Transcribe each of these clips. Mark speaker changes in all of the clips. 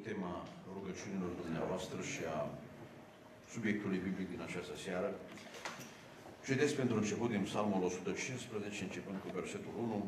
Speaker 1: tema rugăciunilor dumneavoastră și a subiectului biblic din această seară. Citesc pentru început din Psalmul 115, începând cu versetul 1.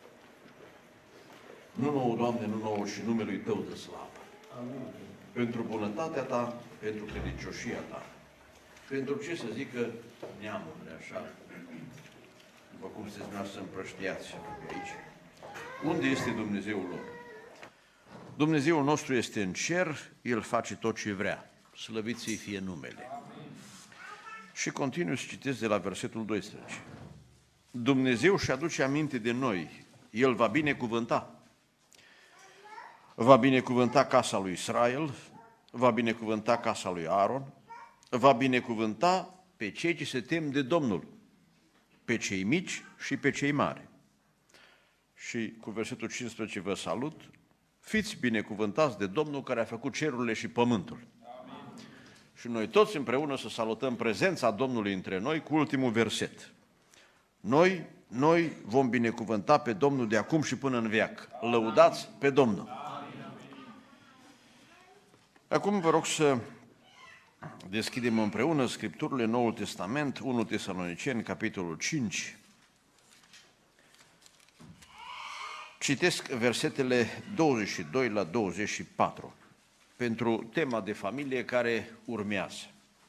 Speaker 1: Nu nouă, Doamne, nu nouă și numelui Tău de slavă. Amin. Pentru bunătatea Ta, pentru credincioșia Ta. Pentru ce să zică neamurile așa, după cum sunteți dumneavoastră împrăștiați aici. Unde este Dumnezeul lor? Dumnezeul nostru este în cer, El face tot ce vrea. Slăvit să-i fie numele. Amin. Și continui să citesc de la versetul 12. Dumnezeu și aduce aminte de noi, El va binecuvânta. Va binecuvânta casa lui Israel, va binecuvânta casa lui Aaron, va binecuvânta pe cei ce se tem de Domnul, pe cei mici și pe cei mari. Și cu versetul 15 vă salut, fiți binecuvântați de Domnul care a făcut cerurile și pământul. Amin. Și noi toți împreună să salutăm prezența Domnului între noi cu ultimul verset. Noi vom binecuvânta pe Domnul de acum și până în veac. Lăudați pe Domnul. Amin. Acum vă rog să deschidem împreună Scripturile, Noul Testament, 1 Tesaloniceni, capitolul 5. Citesc versetele 22 la 24 pentru tema de familie care urmează.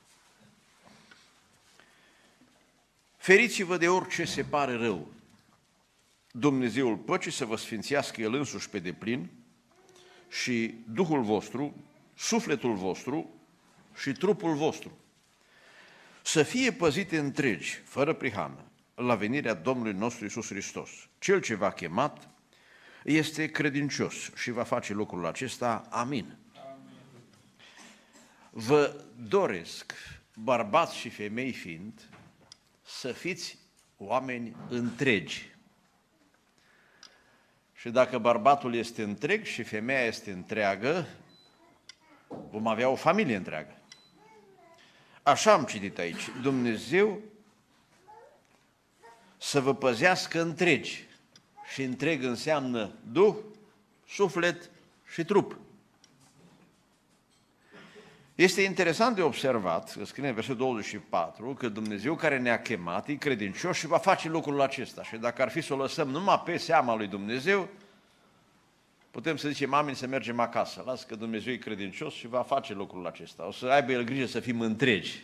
Speaker 1: Feriți-vă de orice se pare rău. Dumnezeul păcii să vă sfințească El însuși pe deplin și Duhul vostru, sufletul vostru și trupul vostru să fie păzite întregi, fără prihană, la venirea Domnului nostru Iisus Hristos. Cel ce v-a chemat este credincios și va face lucrul acesta. Amin. Vă doresc, bărbați și femei fiind, să fiți oameni întregi. Și dacă bărbatul este întreg și femeia este întreagă, vom avea o familie întreagă. Așa am citit aici. Dumnezeu să vă păzească întregi. Și întreg înseamnă Duh, suflet și trup. Este interesant de observat, că scrie în versetul 24, că Dumnezeu care ne-a chemat e credincios și va face lucrul acesta. Și dacă ar fi să o lăsăm numai pe seama lui Dumnezeu, putem să zicem, amin, să mergem acasă. Lasă că Dumnezeu e credincios și va face lucrul acesta. O să aibă El grijă să fim întregi.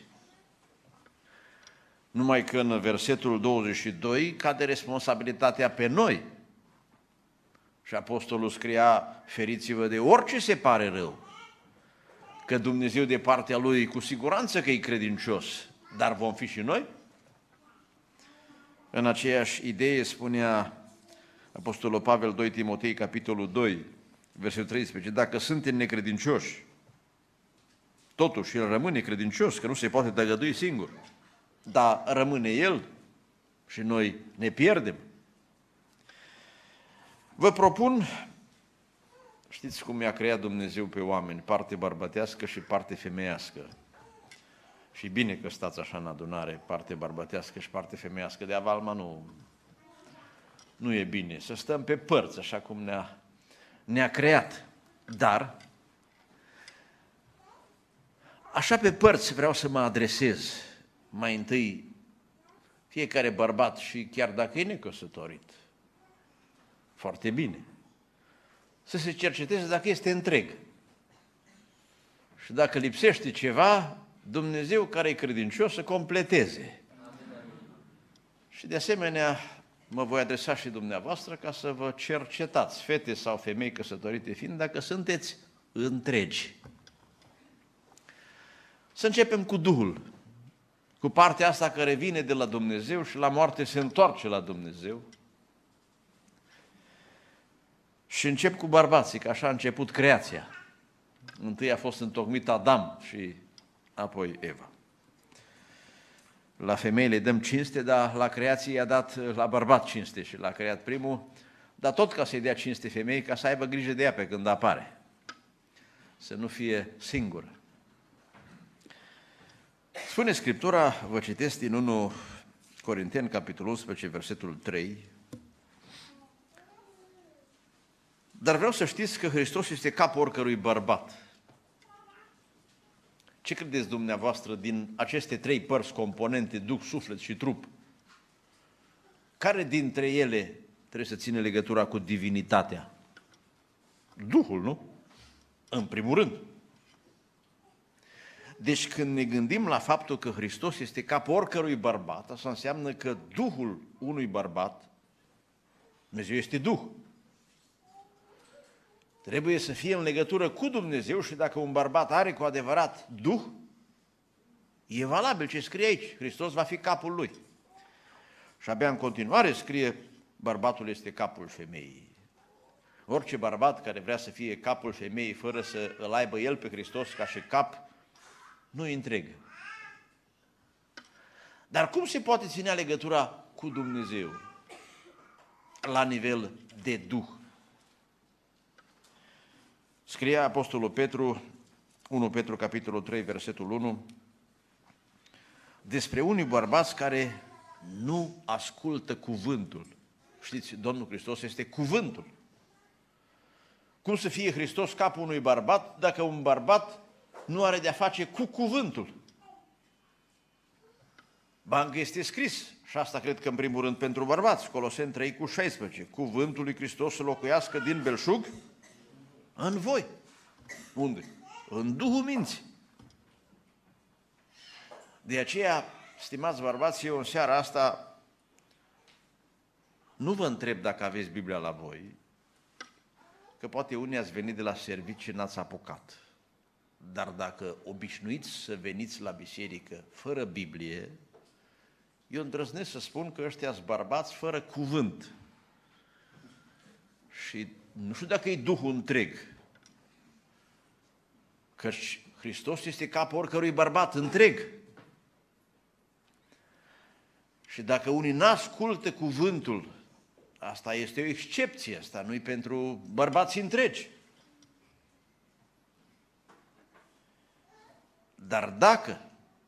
Speaker 1: Numai că în versetul 22 cade responsabilitatea pe noi. Și apostolul scria, feriți-vă de orice se pare rău. Că Dumnezeu de partea Lui cu siguranță că e credincios, dar vom fi și noi? În aceeași idee spunea apostolul Pavel 2 Timotei, capitolul 2, versetul 13, dacă suntem necredincioși, totuși El rămâne credincios, că nu se poate tăgădui singur, dar rămâne El și noi ne pierdem. Vă propun, știți cum i-a creat Dumnezeu pe oameni, parte bărbătească și parte femeiască. Și bine că stați așa în adunare, parte bărbătească și parte femeiască, de avalma nu e bine. Să stăm pe părți, așa cum ne-a creat. Dar, așa pe părți vreau să mă adresez mai întâi fiecare bărbat și chiar dacă e necăsătorit. Foarte bine. Să se cerceteze dacă este întreg. Și dacă lipsește ceva, Dumnezeu care e credincios să completeze. Și de asemenea, mă voi adresa și dumneavoastră ca să vă cercetați, fete sau femei căsătorite fiind, dacă sunteți întregi. Să începem cu Duhul, cu partea asta care vine de la Dumnezeu și la moarte se întoarce la Dumnezeu. Și încep cu bărbații, că așa a început creația. Întâi a fost întocmit Adam și apoi Eva. La femei le dăm cinste, dar la creație i-a dat la bărbat cinste și l-a creat primul, dar tot ca să-i dea cinste femei, ca să aibă grijă de ea pe când apare. Să nu fie singură. Spune Scriptura, vă citesc din 1 Corinteni, capitolul 11, versetul 3, Dar vreau să știți că Hristos este capul oricărui bărbat. Ce credeți dumneavoastră din aceste trei părți componente, duh, suflet și trup? Care dintre ele trebuie să ține legătura cu divinitatea? Duhul, nu? În primul rând. Deci când ne gândim la faptul că Hristos este capul oricărui bărbat, asta înseamnă că Duhul unui bărbat, Dumnezeu este Duh, trebuie să fie în legătură cu Dumnezeu și dacă un bărbat are cu adevărat Duh, e valabil ce scrie aici, Hristos va fi capul lui. Și abia în continuare scrie, bărbatul este capul femeii. Orice bărbat care vrea să fie capul femeii fără să îl aibă el pe Hristos ca și cap, nu-i întreg. Dar cum se poate ține legătura cu Dumnezeu la nivel de Duh? Scria Apostolul Petru, 1 Petru, capitolul 3, versetul 1, despre unii bărbați care nu ascultă cuvântul. Știți, Domnul Hristos este cuvântul. Cum să fie Hristos capul unui bărbat dacă un bărbat nu are de-a face cu cuvântul? Ba încă este scris, și asta cred că în primul rând pentru bărbați, Coloseni 3 cu 16, cuvântul lui Hristos să locuiască din belșug în voi. Unde? În Duhul minții. De aceea, stimați bărbați, eu în seara asta nu vă întreb dacă aveți Biblia la voi, că poate unii ați venit de la serviciu și n-ați apucat. Dar dacă obișnuiți să veniți la biserică fără Biblie, eu îndrăznesc să spun că ăștia sunt bărbați fără cuvânt. Și nu știu dacă e Duhul întreg, căci Hristos este capul oricărui bărbat întreg. Și dacă unii n-ascultă cuvântul, asta este o excepție, asta nu-i pentru bărbați întregi. Dar dacă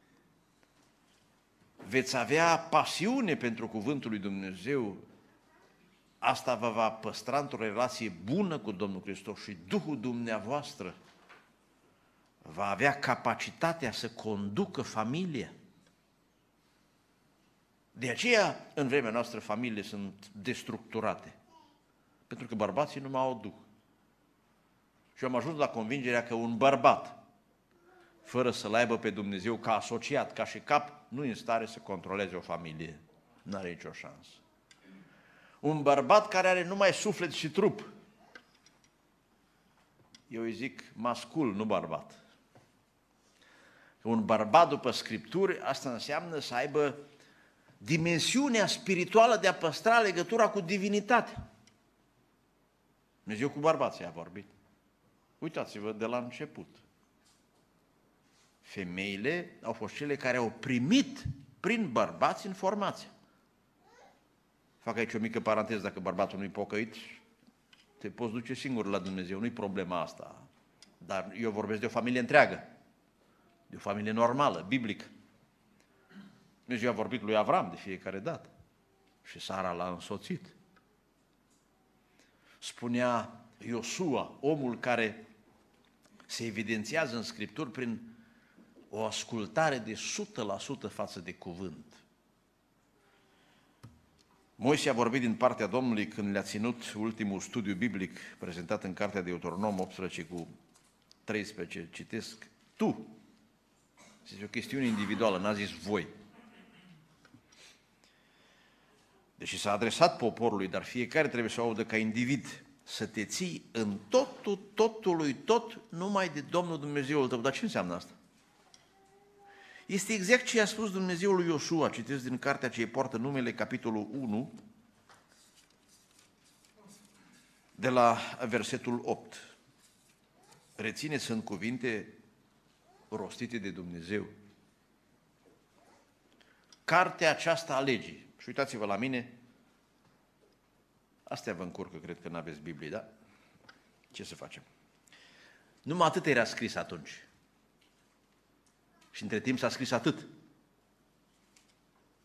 Speaker 1: veți avea pasiune pentru cuvântul lui Dumnezeu, asta vă va păstra într-o relație bună cu Domnul Hristos și Duhul dumneavoastră va avea capacitatea să conducă familia. De aceea, în vremea noastră, familiile sunt destructurate, pentru că bărbații nu mai au Duh. Și eu am ajuns la convingerea că un bărbat, fără să-L aibă pe Dumnezeu ca asociat, ca și cap, nu e în stare să controleze o familie. Nu are nicio șansă. Un bărbat care are numai suflet și trup, eu îi zic mascul, nu bărbat. Un bărbat după Scripturi, asta înseamnă să aibă dimensiunea spirituală de a păstra legătura cu divinitatea. Dumnezeu cu bărbații a vorbit. Uitați-vă de la început. Femeile au fost cele care au primit prin bărbați informația. Fac aici o mică paranteză, dacă bărbatul nu-i pocăit, te poți duce singur la Dumnezeu, nu-i problema asta. Dar eu vorbesc de o familie întreagă, de o familie normală, biblică. Dumnezeu a vorbit lui Avram de fiecare dată și Sara l-a însoțit. Spunea Iosua, omul care se evidențiază în Scripturi prin o ascultare de 100% față de cuvânt. Moise a vorbit din partea Domnului când le-a ținut ultimul studiu biblic prezentat în cartea de Deuteronom 18 cu 13. Citesc, tu. Este o chestiune individuală, n-a zis voi. Deși s-a adresat poporului, dar fiecare trebuie să o audă ca individ, să te ții în totului tot numai de Domnul Dumnezeul tău. Dar ce înseamnă asta? Este exact ce a spus Dumnezeul lui Iosua, citesc din cartea ce îi poartă numele, capitolul 1, de la versetul 8. Rețineți, sunt cuvinte rostite de Dumnezeu. Cartea aceasta a legii. Și uitați-vă la mine, astea vă încurcă, cred că n-aveți Biblie, da? Ce să facem? Numai atât era scris atunci. Și între timp s-a scris atât.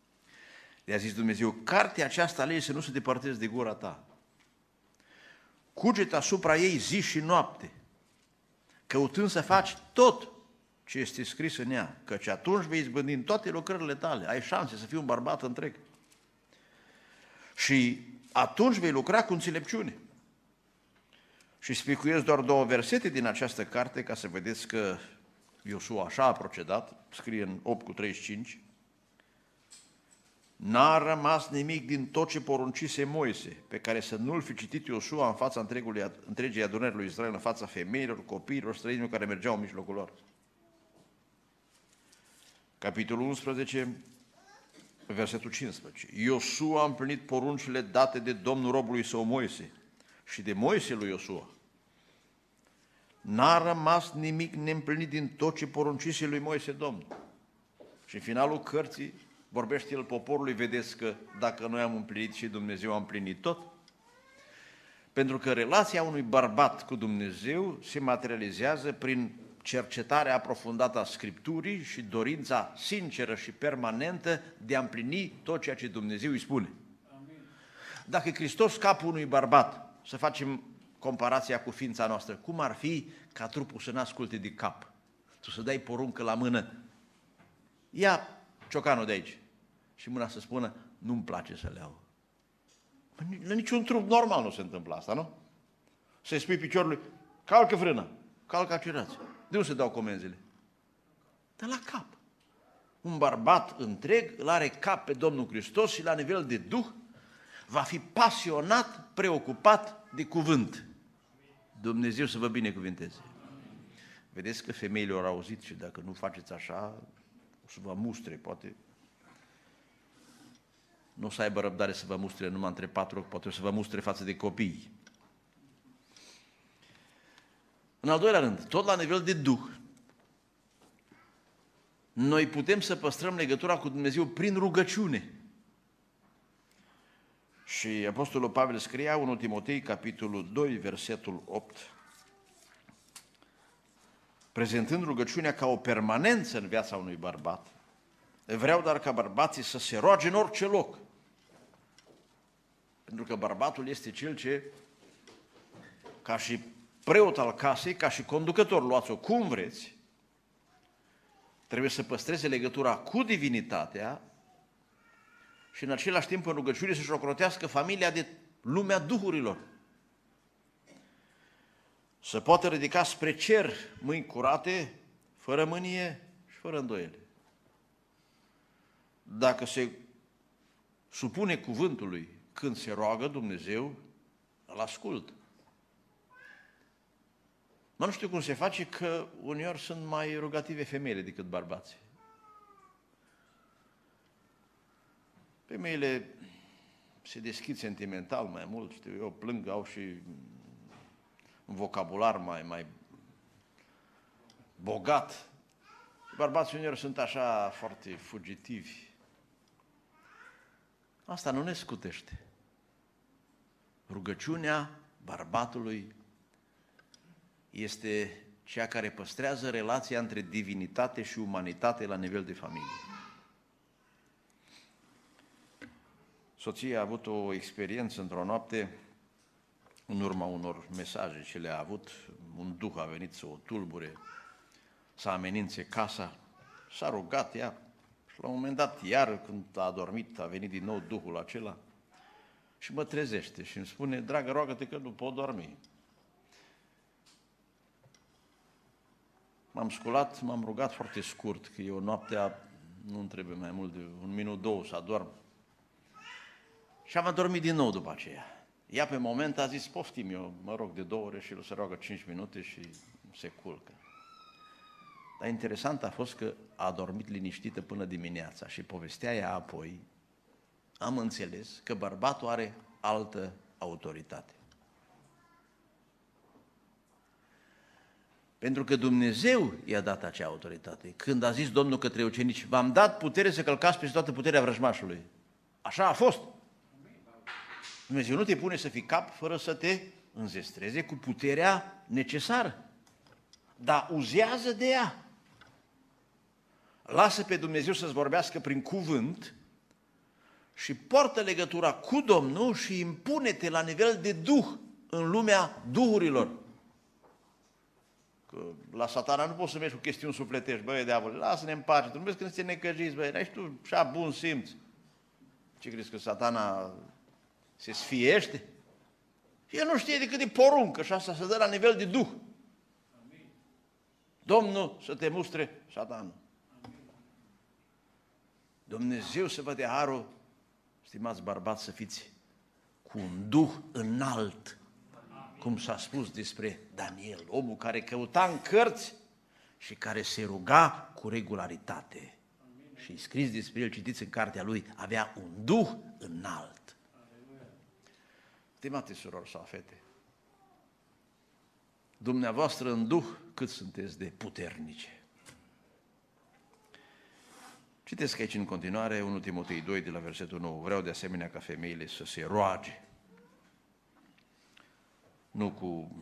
Speaker 1: Le-a zis Dumnezeu, cartea aceasta a legii să nu se depărteze de gura ta. Cugete asupra ei zi și noapte, căutând să faci tot ce este scris în ea, căci atunci vei izbândi în toate lucrările tale, ai șanse să fii un bărbat întreg. Și atunci vei lucra cu înțelepciune. Și spicuiesc doar 2 versete din această carte ca să vedeți că Iosua așa a procedat, scrie în 8:35. N-a rămas nimic din tot ce poruncise Moise, pe care să nu-l fi citit Iosua în fața întregii adunări lui Israel, în fața femeilor, copiilor, străinilor care mergeau în mijlocul lor. Capitolul 11, versetul 15. Iosua a împlinit poruncile date de Domnul robului său Moise și de Moise lui Iosua. N-a rămas nimic neîmplinit din tot ce poruncise lui Moise Domnul. Și în finalul cărții vorbește el poporului, vedeți că dacă noi am împlinit și Dumnezeu a împlinit tot. Pentru că relația unui bărbat cu Dumnezeu se materializează prin cercetarea aprofundată a Scripturii și dorința sinceră și permanentă de a împlini tot ceea ce Dumnezeu îi spune. Amin. Dacă Hristos capul unui bărbat, să facem comparația cu ființa noastră, cum ar fi ca trupul să n-asculte de cap? Tu să dai poruncă la mână, ia ciocanul de aici, și mâna să spună, nu-mi place să le iau. La niciun trup normal nu se întâmplă asta, nu? Să-i spui piciorului, calcă frâna, calcă accelerația. De unde se dau comenzile? De la cap. Un bărbat întreg îl are cap pe Domnul Hristos și la nivel de duh va fi pasionat, preocupat de cuvânt. Dumnezeu să vă binecuvinteze. Vedeți că femeile au auzit și dacă nu faceți așa, o să vă mustre, poate. Nu o să aibă răbdare să vă mustre numai între 4 ochi, poate o să vă mustre față de copii. În al doilea rând, tot la nivel de Duh, noi putem să păstrăm legătura cu Dumnezeu prin rugăciune. Și Apostolul Pavel scria 1 Timotei, capitolul 2, versetul 8, prezentând rugăciunea ca o permanență în viața unui bărbat. Vreau doar ca bărbații să se roage în orice loc. Pentru că bărbatul este cel ce, ca și preot al casei, ca și conducător, luați-o cum vreți, trebuie să păstreze legătura cu divinitatea și în același timp în rugăciune să-și ocrotească familia de lumea duhurilor. Să poată ridica spre cer mâini curate, fără mânie și fără îndoiele. Dacă se supune cuvântului când se roagă, Dumnezeu îl ascultă. Mă, nu știu cum se face că uneori sunt mai rugative femeile decât bărbații. Femeile se deschid sentimental mai mult, știu eu, plâng, au și un vocabular mai bogat. Bărbații uneori sunt așa foarte fugitivi. Asta nu ne scutește. Rugăciunea bărbatului este cea care păstrează relația între divinitate și umanitate la nivel de familie. Soția a avut o experiență într-o noapte, în urma unor mesaje ce le-a avut, un duh a venit să o tulbure, să amenințe casa, s-a rugat ea și la un moment dat, iar când a adormit, a venit din nou duhul acela și mă trezește și îmi spune, dragă, roagă-te că nu pot dormi. M-am sculat, m-am rugat foarte scurt, că eu noaptea nu-mi trebuie mai mult de 1 minut, 2 să adorm. Și am adormit din nou după aceea. Ea pe moment a zis, poftim, eu mă rog de 2 ore și el se roagă 5 minute și se culcă. Dar interesant a fost că a adormit liniștită până dimineața și povestea ea apoi, am înțeles că bărbatul are altă autoritate. Pentru că Dumnezeu i-a dat acea autoritate. Când a zis Domnul către ucenici, v-am dat putere să călcați peste toată puterea vrăjmașului. Așa a fost. Dumnezeu nu te pune să fii cap fără să te înzestreze cu puterea necesară. Dar uzează de ea. Lasă pe Dumnezeu să-ți vorbească prin cuvânt și poartă legătura cu Domnul și impune-te la nivel de Duh în lumea duhurilor. Că la Satana nu poți să mergi cu chestiuni sufletești, băi, diavole, lasă-ne în pace, tu nu vezi când suntem necăjiți, băi, n-ai tu așa bun simț. Ce crezi, că Satana se sfiește? El nu știe decât de poruncă și asta se dă la nivel de duh. Domnul să te mustre, Satan. Dumnezeu să vă dea harul, stimați bărbați, să fiți cu un duh înalt, cum s-a spus despre Daniel, omul care căuta în cărți și care se ruga cu regularitate. Și scris despre el, citiți în cartea lui, avea un duh înalt. Stimate surori sau fete, dumneavoastră în duh cât sunteți de puternice. Citesc aici în continuare 1 Timotei 2 de la versetul 9. Vreau de asemenea ca femeile să se roage, nu cu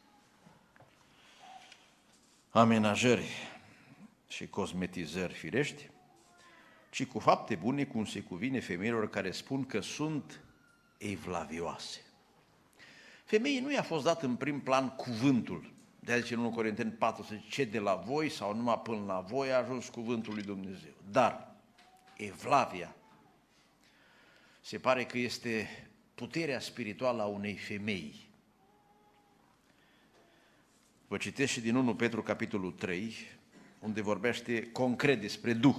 Speaker 1: amenajări și cosmetizări firești, ci cu fapte bune, cum se cuvine femeilor care spun că sunt evlavioase. Femeii nu i-a fost dat în prim plan cuvântul. De-aia zice în 1 Corinteni 4, să zice, ce de la voi sau numai până la voi a ajuns cuvântul lui Dumnezeu. Dar evlavia se pare că este puterea spirituală a unei femei. Vă citesc și din 1 Petru, capitolul 3, unde vorbește concret despre Duh.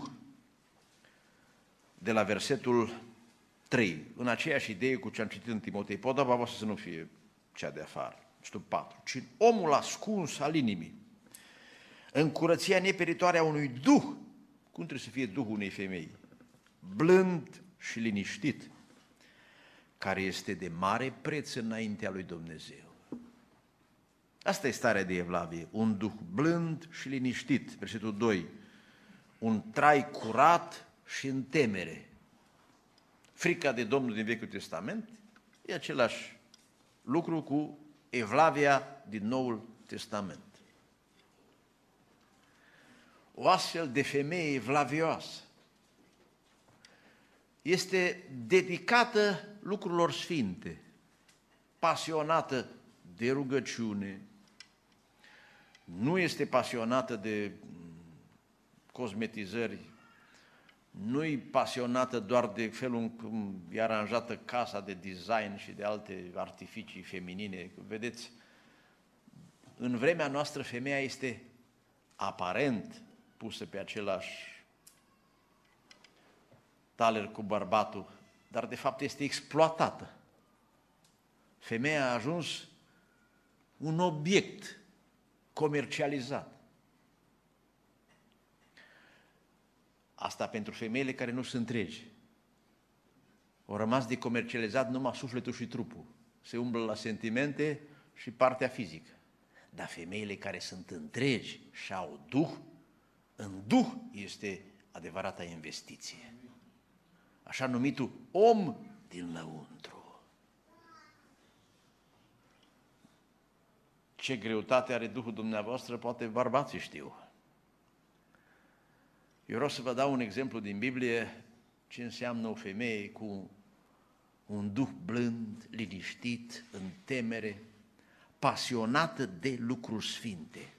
Speaker 1: De la versetul 3, în aceeași idee cu ce am citit în Timotei, podaba voastră să nu fie cea de afară, știu 4, ci omul ascuns al inimii, în curăția neperitoare a unui Duh. Cum trebuie să fie Duhul unei femei? Blând și liniștit, care este de mare preț înaintea lui Dumnezeu. Asta e starea de evlavie, un duh blând și liniștit. Versetul 2, un trai curat și în temere. Frica de Domnul din Vechiul Testament e același lucru cu evlavia din Noul Testament. O astfel de femeie evlavioasă este dedicată lucrurilor sfinte, pasionată de rugăciune, nu este pasionată de cosmetizări, nu-i pasionată doar de felul în cum e aranjată casa de design și de alte artificii feminine. Vedeți, în vremea noastră femeia este aparent pusă pe același taler cu bărbatul, dar de fapt este exploatată. Femeia a ajuns un obiect comercializat. Asta pentru femeile care nu sunt întregi. Au rămas de comercializat numai sufletul și trupul. Se umblă la sentimente și partea fizică. Dar femeile care sunt întregi și au duh, în duh este adevărata investiție. Așa numitul om din lăuntru. Ce greutate are Duhul dumneavoastră, poate bărbații știu. Eu vreau să vă dau un exemplu din Biblie ce înseamnă o femeie cu un duh blând, liniștit, în temere, pasionată de lucruri sfinte.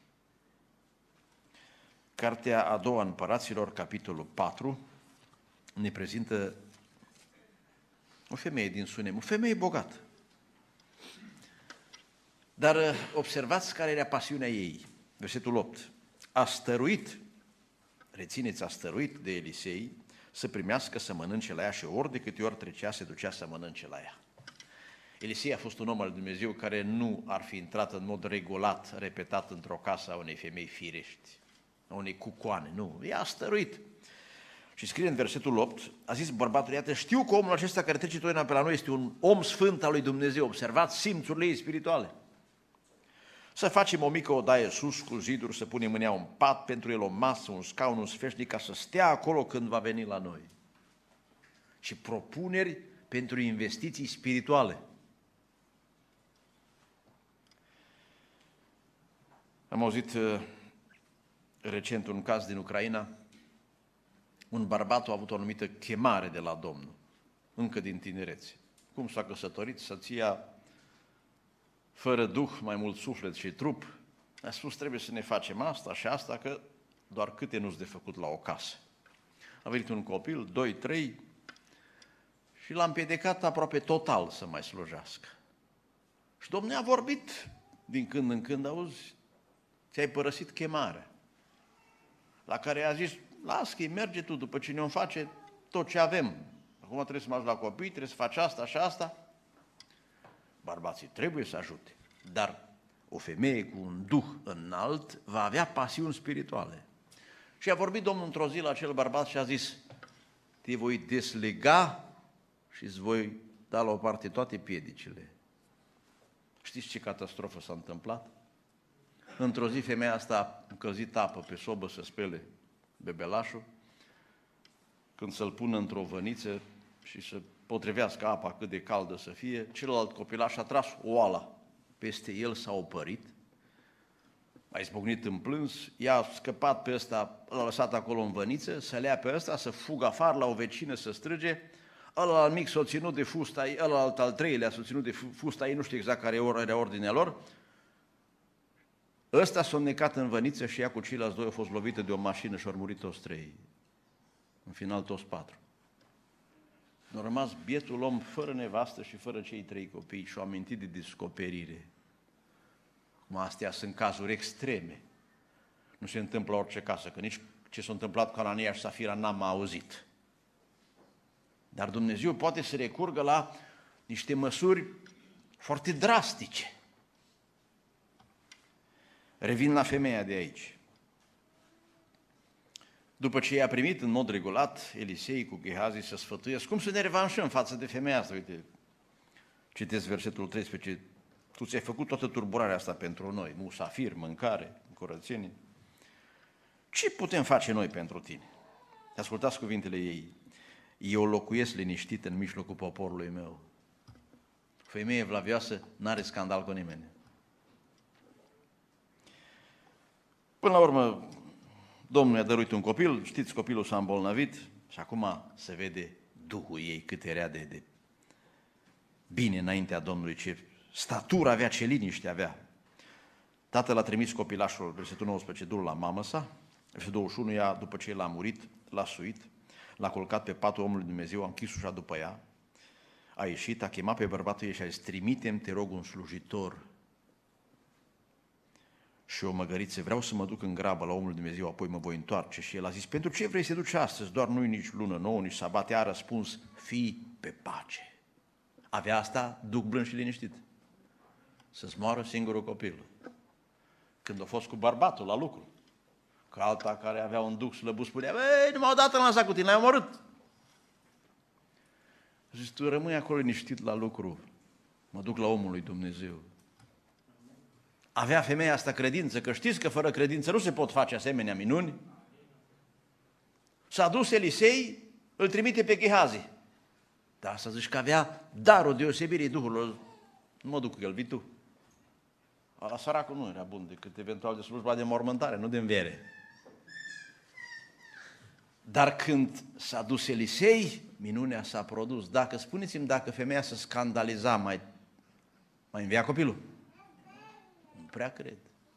Speaker 1: Cartea a doua Împăraților, capitolul 4, ne prezintă o femeie din Sunem, o femeie bogată. Dar observați care era pasiunea ei. Versetul 8. A stăruit, rețineți, a stăruit de Elisei să primească să mănânce la ea și ori de câte ori trecea, se ducea să mănânce la ea. Elisei a fost un om al lui Dumnezeu care nu ar fi intrat în mod regulat, repetat, într-o casă a unei femei firești, a unei cucoane, nu. Ea a stăruit. Și scrie în versetul 8, a zis bărbatul, iată, știu că omul acesta care trece totdeauna pe la noi este un om sfânt al lui Dumnezeu, observați simțurile ei spirituale. Să facem o mică odaie sus cu ziduri, să punem în ea un pat, pentru el o masă, un scaun, un sfeșnic, ca să stea acolo când va veni la noi. Și propuneri pentru investiții spirituale. Am auzit recent un caz din Ucraina. Un bărbat a avut o anumită chemare de la Domnul, încă din tinerețe. Cum s-a căsătorit, soția fără duh, mai mult suflet și trup, a spus, trebuie să ne facem asta și asta, că doar câte nu-s de făcut la o casă. A venit un copil, 2, 3, și l-a împiedicat aproape total să mai slujească. Și Domnul a vorbit din când în când, auzi, ți-ai părăsit chemarea. La care i-a zis, lasă-i, merge tu, după ce ne-o face tot ce avem. Acum trebuie să mă ajut la copii, trebuie să faci asta și asta. Bărbații trebuie să ajute, dar o femeie cu un duh înalt va avea pasiuni spirituale. Și a vorbit Domnul într-o zi la acel bărbat și a zis, te voi deslega și îți voi da la o parte toate piedicile. Știți ce catastrofă s-a întâmplat? Într-o zi femeia asta a încălzit apă pe sobă să spele bebelașul, când să-l pună într-o văniță și să potrivească apa cât de caldă să fie, celălalt copilaș a tras oala peste el, s-a opărit, a izbucnit în plâns, i-a scăpat pe ăsta, l-a lăsat acolo în văniță, să le ia pe ăsta, să fugă afară la o vecină să strige, ăla mic s-a ținut de fusta ei, ăla al treilea s-a ținut de fusta ei, nu știu exact care era ordinea lor, ăsta s-a înnecat în văniță și ea cu ceilalți doi au fost lovită de o mașină și au murit toți trei. În final toți 4. A rămas bietul om fără nevastă și fără cei 3 copii și au amintit de descoperire. Cum astea sunt cazuri extreme. Nu se întâmplă orice casă, că nici ce s-a întâmplat cu Anania și Safira n-am auzit. Dar Dumnezeu poate să recurgă la niște măsuri foarte drastice. Revin la femeia de aici. După ce i-a primit în mod regulat, Elisei cu Gehazi să sfătuiesc cum să ne revanșăm față de femeia asta. Uite, citesc versetul 13. Tu ți-ai făcut toată turburarea asta pentru noi, musafir, mâncare, curățenie. Ce putem face noi pentru tine? Ascultați cuvintele ei. Eu locuiesc liniștit în mijlocul poporului meu. Femeie evlavioasă n-are scandal cu nimeni. Până la urmă, Domnul i-a dăruit un copil, știți, copilul s-a îmbolnăvit și acum se vede Duhul ei cât era de bine înaintea Domnului, ce statură avea, ce liniște avea. Tatăl a trimis copilașul, versetul 19, du-l la mamă sa, versetul 21, ea, după ce el a murit, l-a suit, l-a culcat pe patul omului Dumnezeu, a închis ușa după ea, a ieșit, a chemat pe bărbatul ei și a zis, trimite-mi, te rog, un slujitor și o măgăriță, vreau să mă duc în grabă la omul Dumnezeu, apoi mă voi întoarce. Și el a zis, pentru ce vrei să duci astăzi? Doar nu-i nici lună nouă, nici sabat. Ea a răspuns, fii pe pace. Avea asta, duc blând și liniștit. Să-ți moară singurul copil. Când a fost cu bărbatul la lucru, că alta care avea un duc slăbut spunea, nu m-au dat în lăsat cu tine, l-ai omorât. Zis, tu rămâi acolo liniștit la lucru, mă duc la omul lui Dumnezeu. Avea femeia asta credință, că știți că fără credință nu se pot face asemenea minuni. S-a dus Elisei, îl trimite pe Gehazi. Dar să zici că avea darul deosebirii Duhului. Nu mă duc cu el, vii tu. Ala săracul nu era bun decât eventual de slujba de mormântare, nu de înviere. Dar când s-a dus Elisei, minunea s-a produs. Dacă, spuneți-mi, dacă femeia se scandaliza, mai învia copilul? Nu prea cred.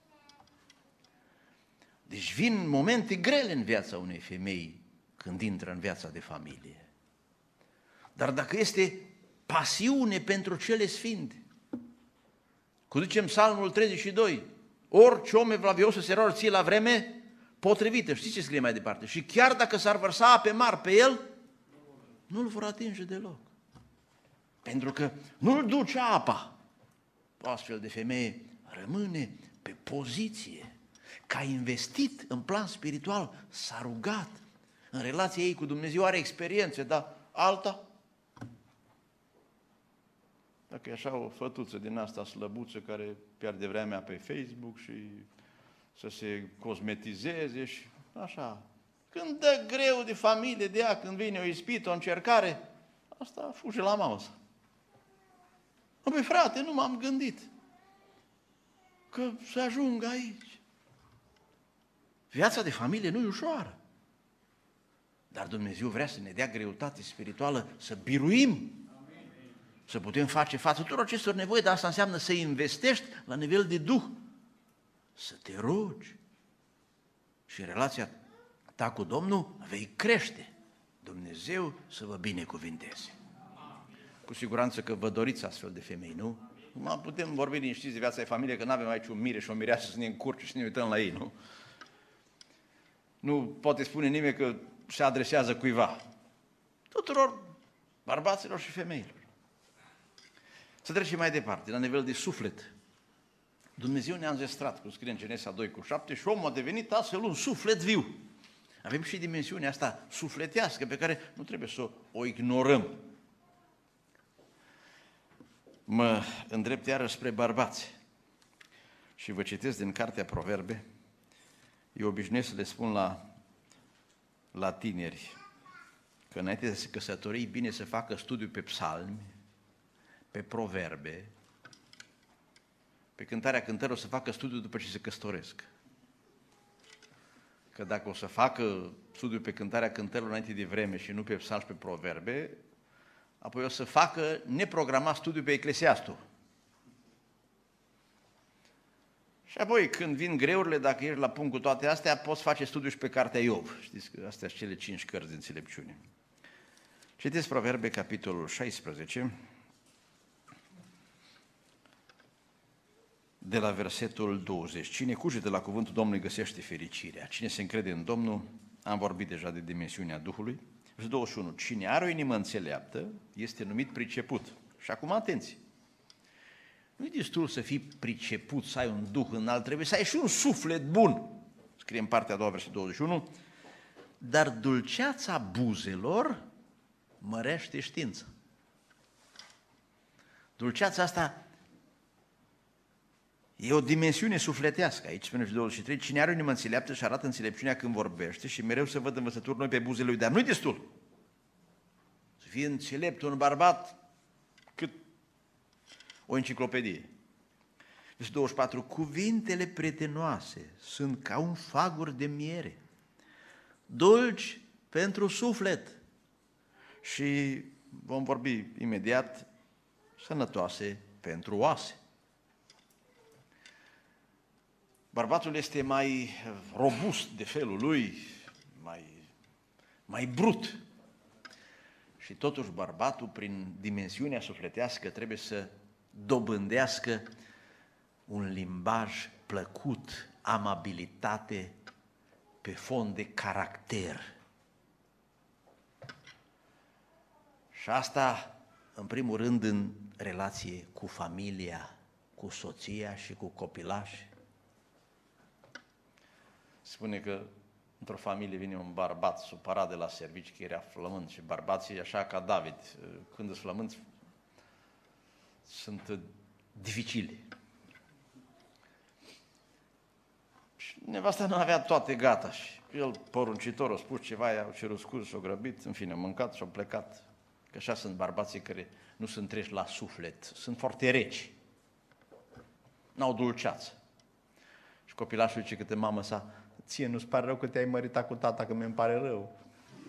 Speaker 1: Deci vin momente grele în viața unei femei când intră în viața de familie. Dar dacă este pasiune pentru cele sfinte, cum zicem Psalmul 32, orice om evlavios să se roară la vreme potrivită. Știți ce scrie mai departe? Și chiar dacă s-ar vărsa ape mari pe el, nu-l vor atinge deloc. Pentru că nu-l duce apa. O astfel de femeie rămâne pe poziție. Că a investit în plan spiritual, s-a rugat. În relația ei cu Dumnezeu are experiențe, dar alta? Dacă e așa o fătuță din asta slăbuță care pierde vremea pe Facebook și să se cosmetizeze și așa. Când dă greu de familie de ea, când vine o ispită, o încercare, asta fuge la masă. Păi frate, nu m-am gândit că să ajung aici. Viața de familie nu e ușoară. Dar Dumnezeu vrea să ne dea greutate spirituală, să biruim. să putem face față tuturor acestor nevoi, dar asta înseamnă să investești la nivel de Duh, să te rogi. Și în relația ta cu Domnul vei crește. Dumnezeu să vă binecuvinteze. Cu siguranță că vă doriți astfel de femei, nu? Acum putem vorbi liniștiți de viața de familie, că nu avem aici un mire și o mireasă să ne încurce și să ne uităm la ei, nu? Nu poate spune nimeni că se adresează cuiva. Tuturor bărbaților și femeilor. Să trecem mai departe, la nivel de suflet. Dumnezeu ne-a înzestrat, cum scrie în Genesa 2:7, și omul a devenit astfel un suflet viu. Avem și dimensiunea asta sufletească pe care nu trebuie să o ignorăm. Mă îndrept iarăși spre bărbați și vă citesc din Cartea Proverbe. Eu obișnuiesc să le spun la tineri că înainte de se căsători, e bine să facă studiu pe psalmi, pe proverbe, pe cântarea cântărilor să facă studiu după ce se căsătoresc. Că dacă o să facă studiu pe cântarea cântărilor înainte de vreme și nu pe psalmi și pe proverbe, apoi o să facă neprogramat studiu pe Eclesiastul. Și apoi, când vin greurile, dacă ești la punct cu toate astea, poți face studiu și pe Cartea Iov. Știți că astea sunt cele 5 cărți de înțelepciune. Citiți Proverbe, capitolul 16, de la versetul 20. Cine cugetă la cuvântul Domnului găsește fericirea. Cine se încrede în Domnul, am vorbit deja de dimensiunea Duhului. Versetul 21. Cine are o inimă înțeleaptă, este numit priceput. Și acum atenție. Nu e destul să fii priceput, să ai un duh înalt, trebuie să ai și un suflet bun. Scrie în partea a doua, versetul 21. Dar dulceața buzelor mărește știința. Dulceața asta e o dimensiune sufletească. Aici spune versetul 23. Cine are o inimă înțeleaptă și arată înțelepciunea când vorbește și mereu să văd învățături noi pe buzele lui, dar nu e destul. Să fie înțelept un bărbat cât o enciclopedie. Versetul 24. Cuvintele prietenoase sunt ca un fagur de miere, dulci pentru suflet și, vom vorbi imediat, sănătoase pentru oase. Bărbatul este mai robust de felul lui, mai brut. Și totuși bărbatul, prin dimensiunea sufletească, trebuie să dobândească un limbaj plăcut, amabilitate pe fond de caracter. Și asta, în primul rând, în relație cu familia, cu soția și cu copilași. Spune că într-o familie vine un bărbat supărat de la serviciu că era flământ și bărbații, așa ca David, când sunt flămânți, sunt dificili. Și nevasta nu avea toate gata și el, poruncitor, a spus ceva, i-au cerut scuze, s-au grăbit, în fine, au mâncat și au plecat. Că așa sunt bărbații care nu sunt treși la suflet, sunt foarte reci, n-au dulceață. Și copilașul zice către mama sa, ție nu-ți pare rău că te-ai măritat cu tata, că mi-mi pare rău.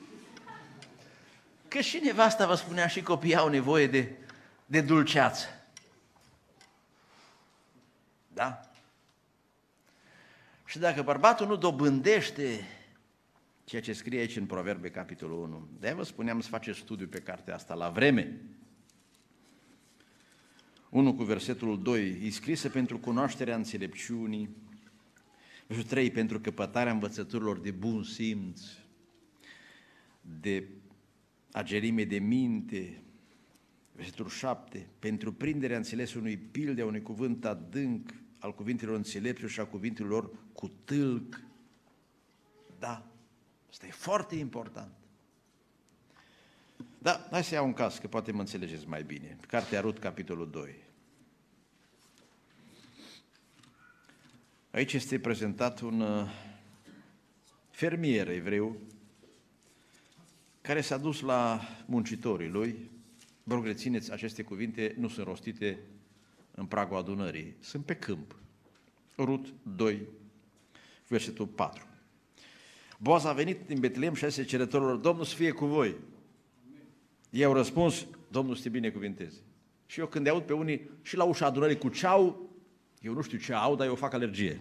Speaker 1: Că și nevasta, vă spunea, și copiii au nevoie de dulceață. Da? Și dacă bărbatul nu dobândește ceea ce scrie aici în Proverbe, capitolul 1, de-aia vă spuneam să faceți studiu pe cartea asta la vreme. 1 cu versetul 2, e scrisă pentru cunoașterea înțelepciunii, versetul 3, pentru căpătarea învățăturilor de bun simț, de agerime de minte, versetul 7, pentru prinderea înțelesului unui pilde, a unui cuvânt adânc, al cuvintelor înțelepților și a cuvintelor cu tâlc. Da, asta e foarte important. Da, hai să iau un caz, că poate mă înțelegeți mai bine. Cartea Rut, capitolul 2. Aici este prezentat un fermier evreu care s-a dus la muncitorii lui. Vă rog, rețineți, aceste cuvinte nu sunt rostite în pragul adunării, sunt pe câmp. Rut 2, versetul 4. Boaz a venit din Betlehem și a zis cerătorilor, Domnul să fie cu voi. Ei au răspuns, Domnul să te binecuvinteze. Și eu când aud pe unii și la ușa adunării cu ceau, eu nu știu ce au, dar eu fac alergie.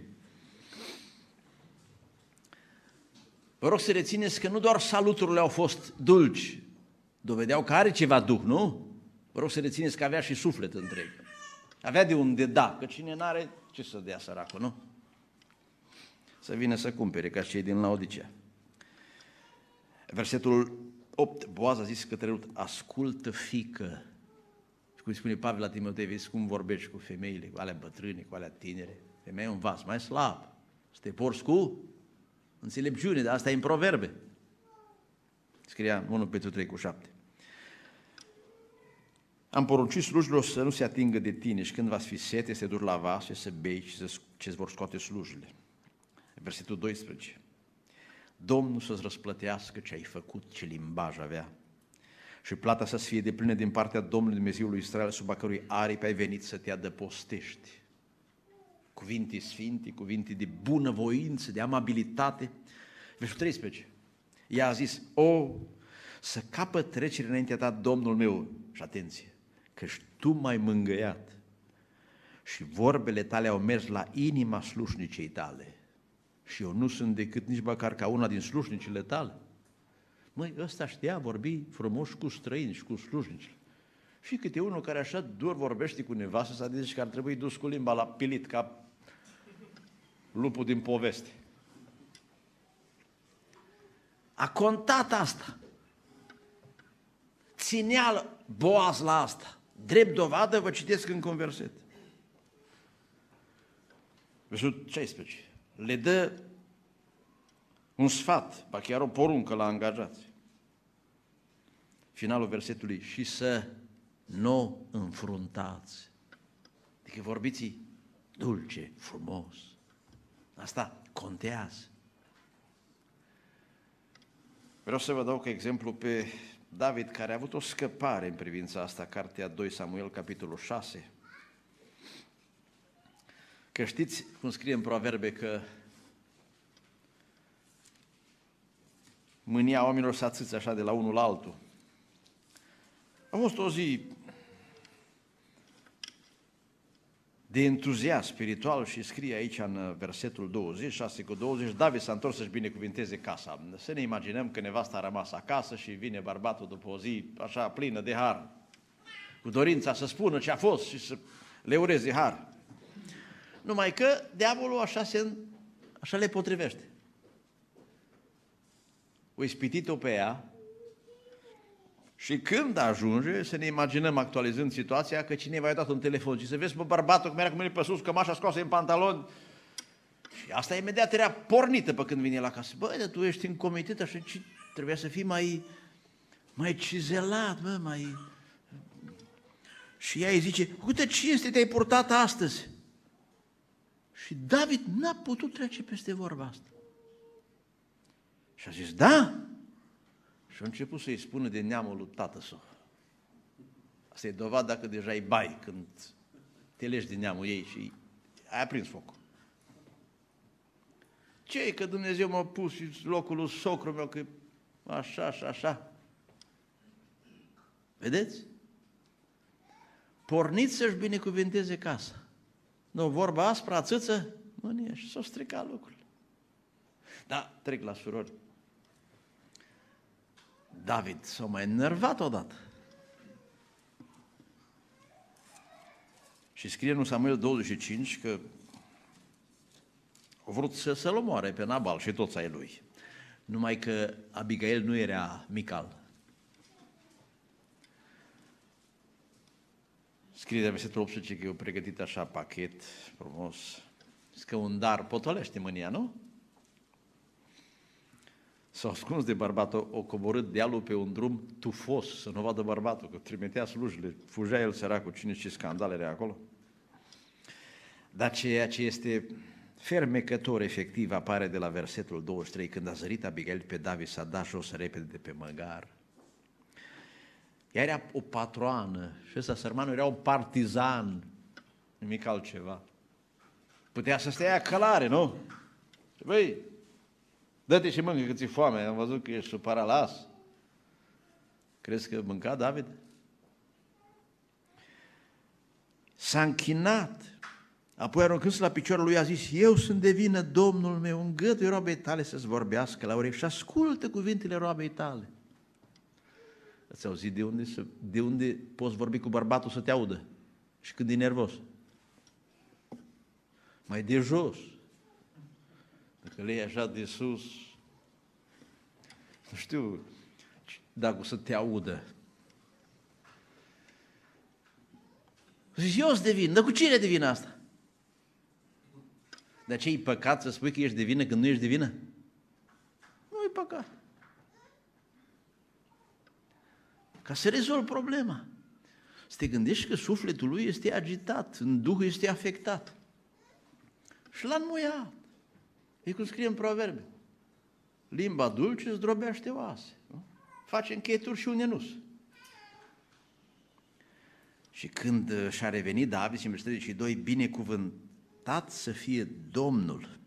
Speaker 1: Vă rog să rețineți că nu doar saluturile au fost dulci, dovedeau că are ceva duh, nu? Vă rog să rețineți că avea și suflet întreg. Avea de unde da, că cine n-are, ce să dea săracul, nu? Să vină să cumpere, ca cei din Laodicea. Versetul 8, Boaz a zis către Rut, ascultă, fiică. Și cum spune Pavel la Timotei, vezi cum vorbești cu femeile, cu alea bătrâne, cu alea tinere. Femeia e un vas mai slab, să te porți cu înțelepciune, dar asta e în Proverbe. Scria 1 Petru 3:7. Am poruncit slujilor să nu se atingă de tine și când va fi sete, să te duci la vas și să bei și ce-ți vor scoate slujile. Versetul 12. Domnul să-ți răsplătească ce ai făcut, ce limbaj avea și plata să-ți fie deplină din partea Domnului Dumnezeului Israel, sub a cărui aripi ai venit să te adăpostești. Cuvinte sfinte, cuvinte de bunăvoință, de amabilitate. Versetul 13. Ea a zis, să capăt trecere înaintea ta, Domnul meu, și atenție, căci tu m-ai mângâiat și vorbele tale au mers la inima slușnicei tale și eu nu sunt decât nici măcar ca una din slușnicile tale. Măi, ăsta știa vorbi frumos cu străini și cu slușnicile. Și câte unul care așa dur vorbește cu nevastă sa, zice că ar trebui dus cu limba la pilit ca lupul din poveste. A contat asta. Ținea Boaz la asta. Drept dovadă, vă citesc încă un verset. Versetul 16. Le dă un sfat, ba chiar o poruncă la angajați. Finalul versetului, și să nu înfruntați. Adică vorbiți dulce, frumos. Asta contează. Vreau să vă dau ca exemplu pe David, care a avut o scăpare în privința asta, cartea 2 Samuel, capitolul 6. Că știți cum scrie în Proverbe că mânia oamenilor se atâță așa de la unul la altul. A fost o zi de entuziasm spiritual și scrie aici în versetul 20, 6:20, David s-a întors să-și binecuvinteze casa. Să ne imaginăm că nevasta a rămas acasă și vine bărbatul după o zi așa plină de har, cu dorința să spună ce a fost și să le ureze har. Numai că diavolul așa le potrivește. O ispitit-o pe ea și când ajunge, să ne imaginăm actualizând situația, că cineva i-a dat un telefon și să vezi, bărbatul cum era cu mine pe sus, cămașa scoasă în pantaloni. Și asta imediat era pornită pe când vine la casă. Băi, dar tu ești în comitet, așa, trebuia să fii mai cizelat, mai... Și ea îi zice, uite, cinste te-ai purtat astăzi? Și David n-a putut trece peste vorba asta. Și a zis, da? Și a început să-i spună de neamul lui tată său. Asta e dovadă dacă deja e bai, când te legi din neamul ei și ai aprins focul. Ce-i că Dumnezeu m-a pus în locul lui socru meu, că așa și așa. Vedeți? Porniți să-și binecuvânteze casa. Nu, vorba aspra, țâță, mânie, și s-o stricat lucrurile. Da, trec la surori. David s-a mai enervat odată. Și scrie în Samuel 25 că a vrut să-l omoare pe Nabal și toți ai lui. Numai că Abigail nu era Mical. Scrie de versetul 18 că e pregătit așa pachet frumos. Zice că un dar potolește mânia, nu? S-a ascuns de bărbatul, o coborât dealul pe un drum tufos, să nu vadă bărbatul, că trimitea slujile, fugea el săracul, cine ce scandal era acolo. Dar ceea ce este fermecător efectiv apare de la versetul 23, când a zărit Abigail pe David, s-a dat jos repede de pe măgar. Ea era o patroană și ăsta sărmanul era un partizan, nimic altceva. Putea să stea călare, nu? Băi, dă-te și mâncă că ți-e foame, am văzut că ești supărat, las. Crezi că mânca David? s-a închinat, apoi aruncându-se la picioarele lui a zis, eu sunt de vină, Domnul meu, îngăduie roabei tale să-ți vorbească la urechi și ascultă cuvintele roabei tale. Ați auzit de unde poți vorbi cu bărbatul să te audă? Și când e nervos? Mai de jos. Dacă le iei așa de sus, nu știu dacă o să te audă. Zici, eu sunt de vină, dar cu cine de vină asta? De aceea e păcat să spui că ești de vină când nu ești de vină? Nu e păcat. Ca să rezolvi problema. Să te gândești că sufletul lui este agitat, în Duhul este afectat. Și l-a înmuiat. E cum scrie în Proverbe. Limba dulce zdrobește oase. Nu? Face încheturi și unde nu. Și când și-a revenit David și în versetul 32, binecuvântat să fie Domnul.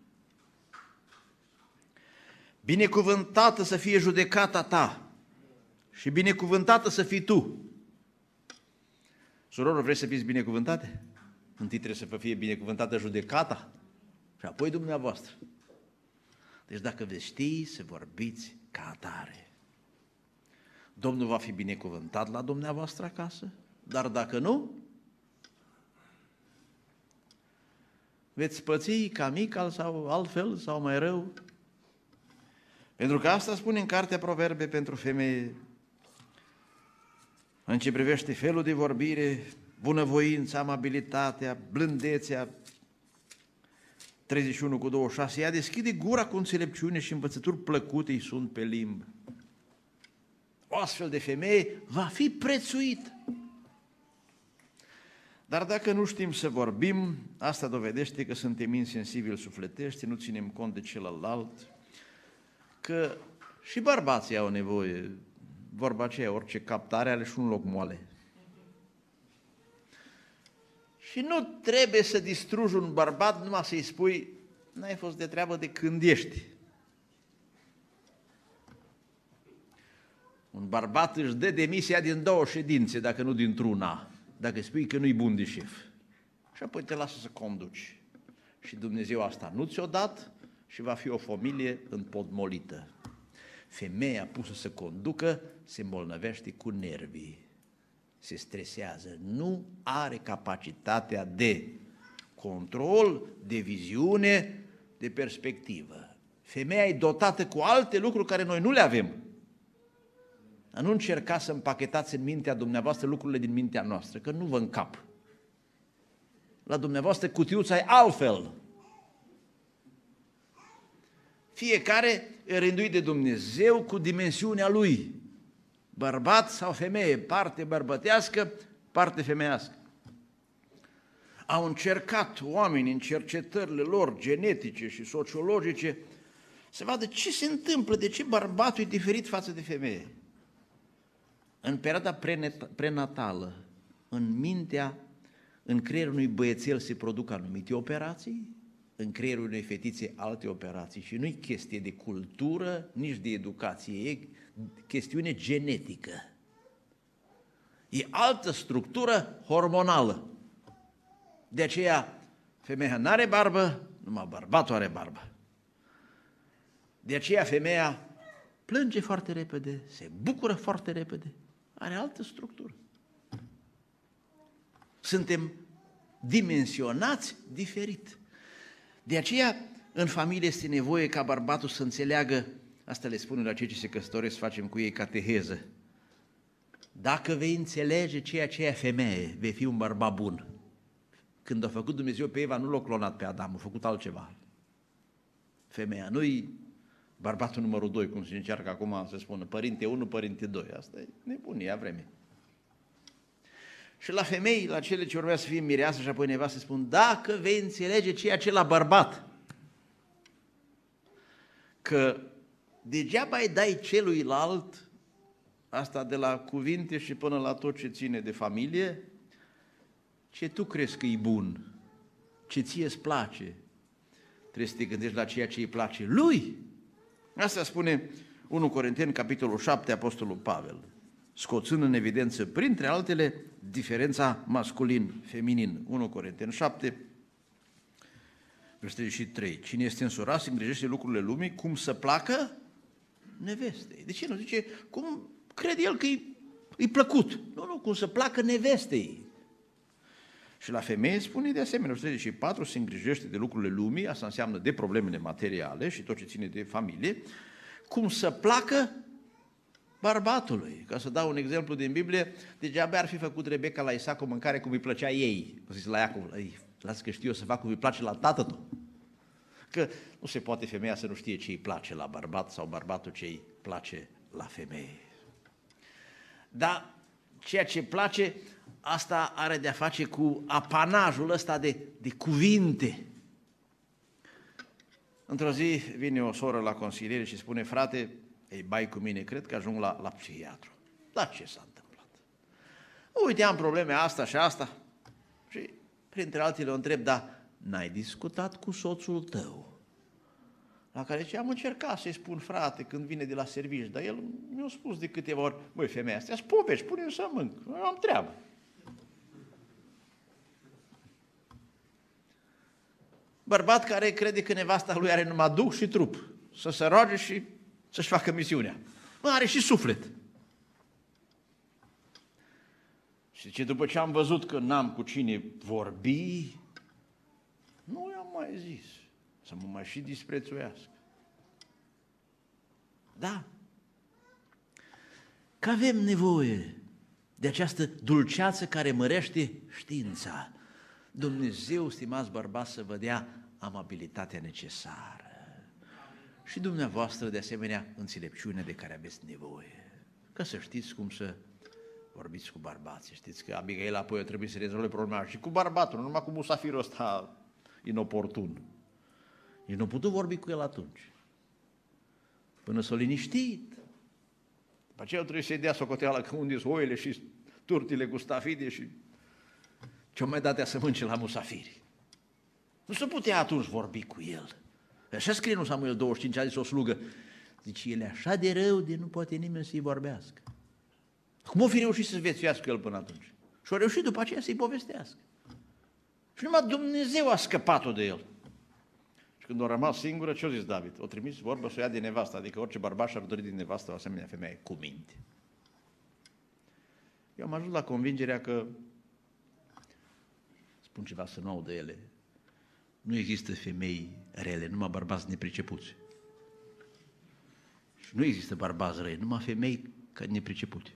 Speaker 1: Binecuvântată să fie judecata ta și binecuvântată să fii tu. Surorilor, vreți să fiți binecuvântate? Întâi trebuie să vă fie binecuvântată judecata și apoi dumneavoastră. Deci dacă veți ști să vorbiți ca atare, Domnul va fi binecuvântat la dumneavoastră acasă, dar dacă nu, veți păți ca Mical sau altfel sau mai rău. Pentru că asta spune în cartea Proverbe pentru femeie, în ce privește felul de vorbire, bunăvoința, amabilitatea, blândețea, 31:26, ea deschide gura cu înțelepciune și învățături plăcute îi sunt pe limbă. O astfel de femeie va fi prețuit. Dar dacă nu știm să vorbim, asta dovedește că suntem insensibili sufletești, nu ținem cont de celălalt, că și bărbații au nevoie, vorba aceea, orice captare are și un loc moale. Și nu trebuie să distrugi un bărbat numai să-i spui, n-ai fost de treabă de când ești. Un bărbat își dă demisia din 2 ședințe, dacă nu dintr-una, dacă spui că nu-i bun de șef. Și apoi te lasă să conduci. Și Dumnezeu asta nu ți-o dat și va fi o familie împotmolită. Femeia pusă să conducă se îmbolnăvește cu nervii, se stresează, nu are capacitatea de control, de viziune, de perspectivă. Femeia e dotată cu alte lucruri care noi nu le avem. Dar nu încerca să împachetați în mintea dumneavoastră lucrurile din mintea noastră, că nu vă încap. La dumneavoastră cutiuța e altfel. Fiecare e rânduit de Dumnezeu cu dimensiunea lui. Bărbat sau femeie, parte bărbătească, parte femeiască. Au încercat oamenii în cercetările lor genetice și sociologice să vadă ce se întâmplă, de ce bărbatul e diferit față de femeie. În perioada prenatală, în creierul unui băiețel se produc anumite operații, în creierul unei fetițe alte operații și nu-i chestie de cultură, nici de educație, e chestiune genetică. E altă structură hormonală. De aceea, femeia n-are barbă, numai bărbatul are barbă. De aceea, femeia plânge foarte repede, se bucură foarte repede, are altă structură. Suntem dimensionați diferit. De aceea, în familie este nevoie ca bărbatul să înțeleagă, asta le spun la cei ce se căsătoresc, facem cu ei cateheză. Dacă vei înțelege ceea ce e femeie, vei fi un bărbat bun. Când a făcut Dumnezeu pe Eva, nu l-a clonat pe Adam, a făcut altceva. Femeia nu-i bărbatul numărul 2, cum se încearcă acum să spună, părinte 1, părinte 2. Asta e nebunia vremea. Și la femei, la cele ce urmează să fie mireasă și apoi nevastă, spun, dacă vei înțelege ceea ce la bărbat, că degeaba îi dai celuilalt, asta de la cuvinte și până la tot ce ține de familie, ce tu crezi că e bun, ce ție îți place, trebuie să te gândești la ceea ce îi place lui. Asta spune 1 Corinteni, capitolul 7, Apostolul Pavel. scoțând în evidență, printre altele, diferența masculin-feminin. 1 Corinteni 7, versetul 3. Cine este însurat se îngrijește lucrurile lumii, cum să placă nevestei. De ce nu zice cum crede el că e plăcut? Nu, cum să placă nevestei. Și la femeie spune de asemenea, 34, se îngrijește de lucrurile lumii, asta înseamnă de problemele materiale și tot ce ține de familie, cum să placă bărbatului. Ca să dau un exemplu din Biblie, degeaba ar fi făcut Rebecca la Isaac o mâncare cum îi plăcea ei. A zis la Iacov, lasă că știu eu să fac cum îi place la tatăl tău. Că nu se poate femeia să nu știe ce îi place la bărbat sau bărbatul ce îi place la femeie. Dar ceea ce place, asta are de-a face cu apanajul ăsta de cuvinte. Într-o zi vine o soră la consiliere și spune, frate, ei, bai cu mine, cred că ajung la psihiatru. Dar ce s-a întâmplat? Uite, am probleme asta și asta. Și printre altele o întreb, dar n-ai discutat cu soțul tău? La care zice, am încercat să-i spun, frate, când vine de la serviciu, dar el mi-a spus de câteva ori, băi, femeia astea, spovești, pune-mi să mânc, eu am treabă. Bărbat care crede că nevasta lui are numai duh și trup, să se roage și să-și facă misiunea. Are și suflet. Și ce după ce am văzut că n-am cu cine vorbi, nu i-am mai zis, să mă mai și disprețuiască. Da, că avem nevoie de această dulceață care mărește știința. Dumnezeu, stimați bărbați, să vă dea amabilitatea necesară. Și dumneavoastră, de asemenea, înțelepciunea de care aveți nevoie. Ca să știți cum să vorbiți cu bărbații. Știți că Abigail apoi trebuie să rezolve problema și cu bărbatul, nu numai cu musafirul ăsta inoportun. Nici nu a putut vorbi cu el atunci. Până s-a liniștit. După aceea trebuie să-i dea socoteală că unde sunt oile și turtile cu stafide și ce-o mai dat să mânce la musafiri. Nu se putea atunci vorbi cu el. Așa scrie în Samuel 25, a zis o slugă, zice, el e așa de rău de nu poate nimeni să-i vorbească. Cum o fi reușit să viețuiască el până atunci? Și-o reușit după aceea să-i povestească. Și numai Dumnezeu a scăpat-o de el. Și când a rămas singură, ce-a zis David? O trimis vorbă să o ia de nevastă, adică orice bărbat și-ar dori din nevastă o asemenea femeie cu minte. Eu am ajuns la convingerea că, spun ceva să nu audă ele, nu există femei rele, numai bărbați nepricepuți. Și nu există bărbați răi, numai femei nepricepuți.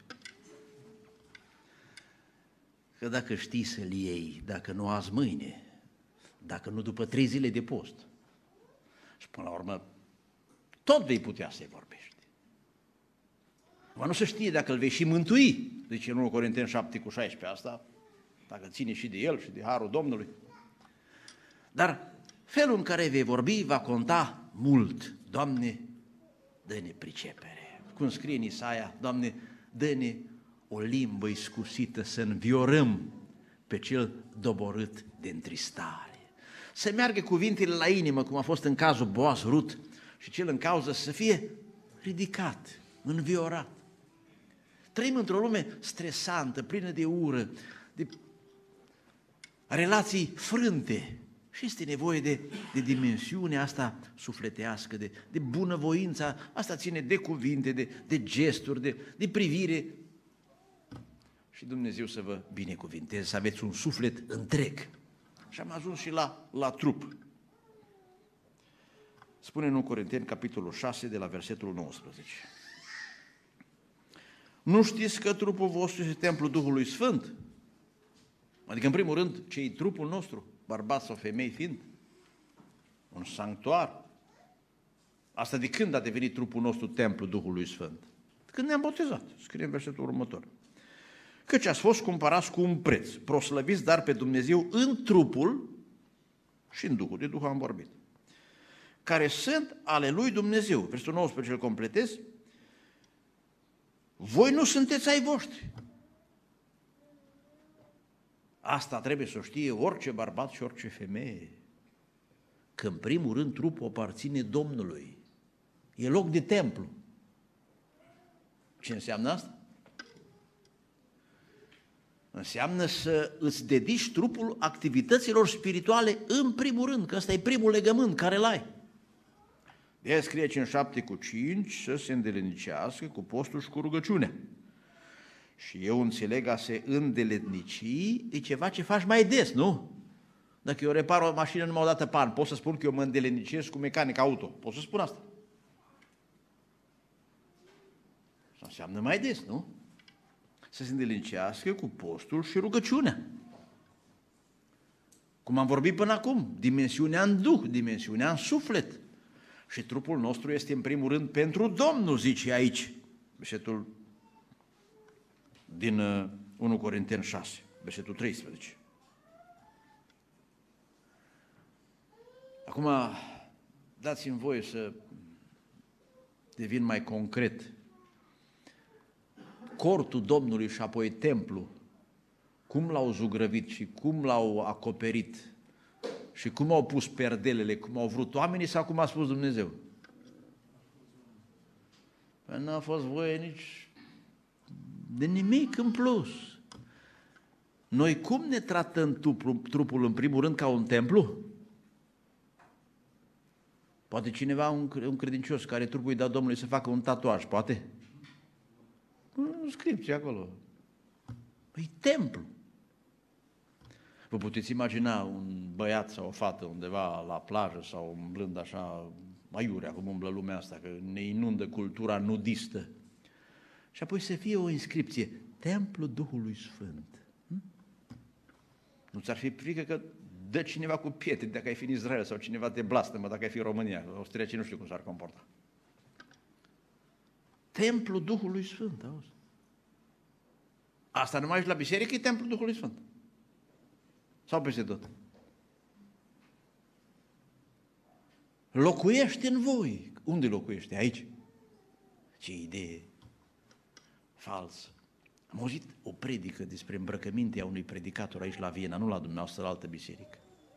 Speaker 1: Că dacă știi să-l iei, dacă nu azi mâine, dacă nu după 3 zile de post, și până la urmă, tot vei putea să-i vorbești. Dar nu se știe dacă îl vei și mântui, zice în 1 Corinteni 7 cu 16 asta, dacă ține și de el și de harul Domnului. Dar felul în care vei vorbi va conta mult. Doamne, dă-ne pricepere. Cum scrie în Isaia, Doamne, dă-ne o limbă iscusită să înviorăm pe cel doborât de întristare. Să meargă cuvintele la inimă, cum a fost în cazul Boaz Rut, și cel în cauză să fie ridicat, înviorat. Trăim într-o lume stresantă, plină de ură, de relații frânte. Și este nevoie de dimensiunea asta sufletească, de bunăvoința, asta ține de cuvinte, de gesturi, de privire. Și Dumnezeu să vă binecuvinteze, să aveți un suflet întreg. Și am ajuns și la trup. Spune în 1 Corinteni, capitolul 6, de la versetul 19. Nu știți că trupul vostru este templul Duhului Sfânt? Adică, în primul rând, ce-i trupul nostru? Bărbați sau femei fiind, un sanctuar. Asta de când a devenit trupul nostru templul Duhului Sfânt? Când ne-am botezat, scrie în versetul următor. Căci ați fost cumpărați cu un preț, proslăviți dar pe Dumnezeu în trupul și în Duhul, de Duh am vorbit, care sunt ale lui Dumnezeu. Versetul 19 îl completez. Voi nu sunteți ai voștri. Asta trebuie să o știe orice bărbat și orice femeie, că în primul rând trupul aparține Domnului. E loc de templu. Ce înseamnă asta?
Speaker 2: Înseamnă să îți dedici trupul activităților spirituale în primul rând, că ăsta e primul legământ care l-ai. De-aia scrie aici în 7:5 să se îndelenicească cu postul și cu rugăciunea. Și eu înțeleg a se îndeletnici e ceva ce faci mai des, nu? Dacă eu repar o mașină numai o dată pe an, pot să spun că eu mă îndelenicesc cu mecanic auto. Pot să spun asta. Asta înseamnă mai des, nu? Să se îndelenicească cu postul și rugăciunea. Cum am vorbit până acum, dimensiunea în duh, dimensiunea în suflet. Și trupul nostru este în primul rând pentru Domnul, zice aici, versetul din 1 Corinteni 6, versetul 13. Acum, dați-mi voie să devin mai concret. Cortul Domnului și apoi templu, cum l-au zugrăvit și cum l-au acoperit și cum au pus perdelele, cum au vrut oamenii sau cum a spus Dumnezeu? Păi n-a fost voie nici de nimic în plus. Noi cum ne tratăm trupul în primul rând ca un templu? Poate cineva, un credincios care trupul îi da Domnului să facă un tatuaj, poate? Scripție acolo. Păi templu. Vă puteți imagina un băiat sau o fată undeva la plajă sau umblând așa, aiurea cum umblă lumea asta, că ne inundă cultura nudistă. Și apoi să fie o inscripție, Templul Duhului Sfânt. Nu ți-ar fi frică că dă cineva cu pietre dacă ai fi în Israel sau cineva te blastămă dacă ai fi în România, austriacii nu știu cum s-ar comporta. Templul Duhului Sfânt, auzi? Asta numai și la biserică e Templul Duhului Sfânt. Sau peste tot. Locuiește în voi. Unde locuiește? Aici. Ce idee falsă. Am auzit o predică despre îmbrăcămintea unui predicator aici la Viena, nu la dumneavoastră, la altă biserică.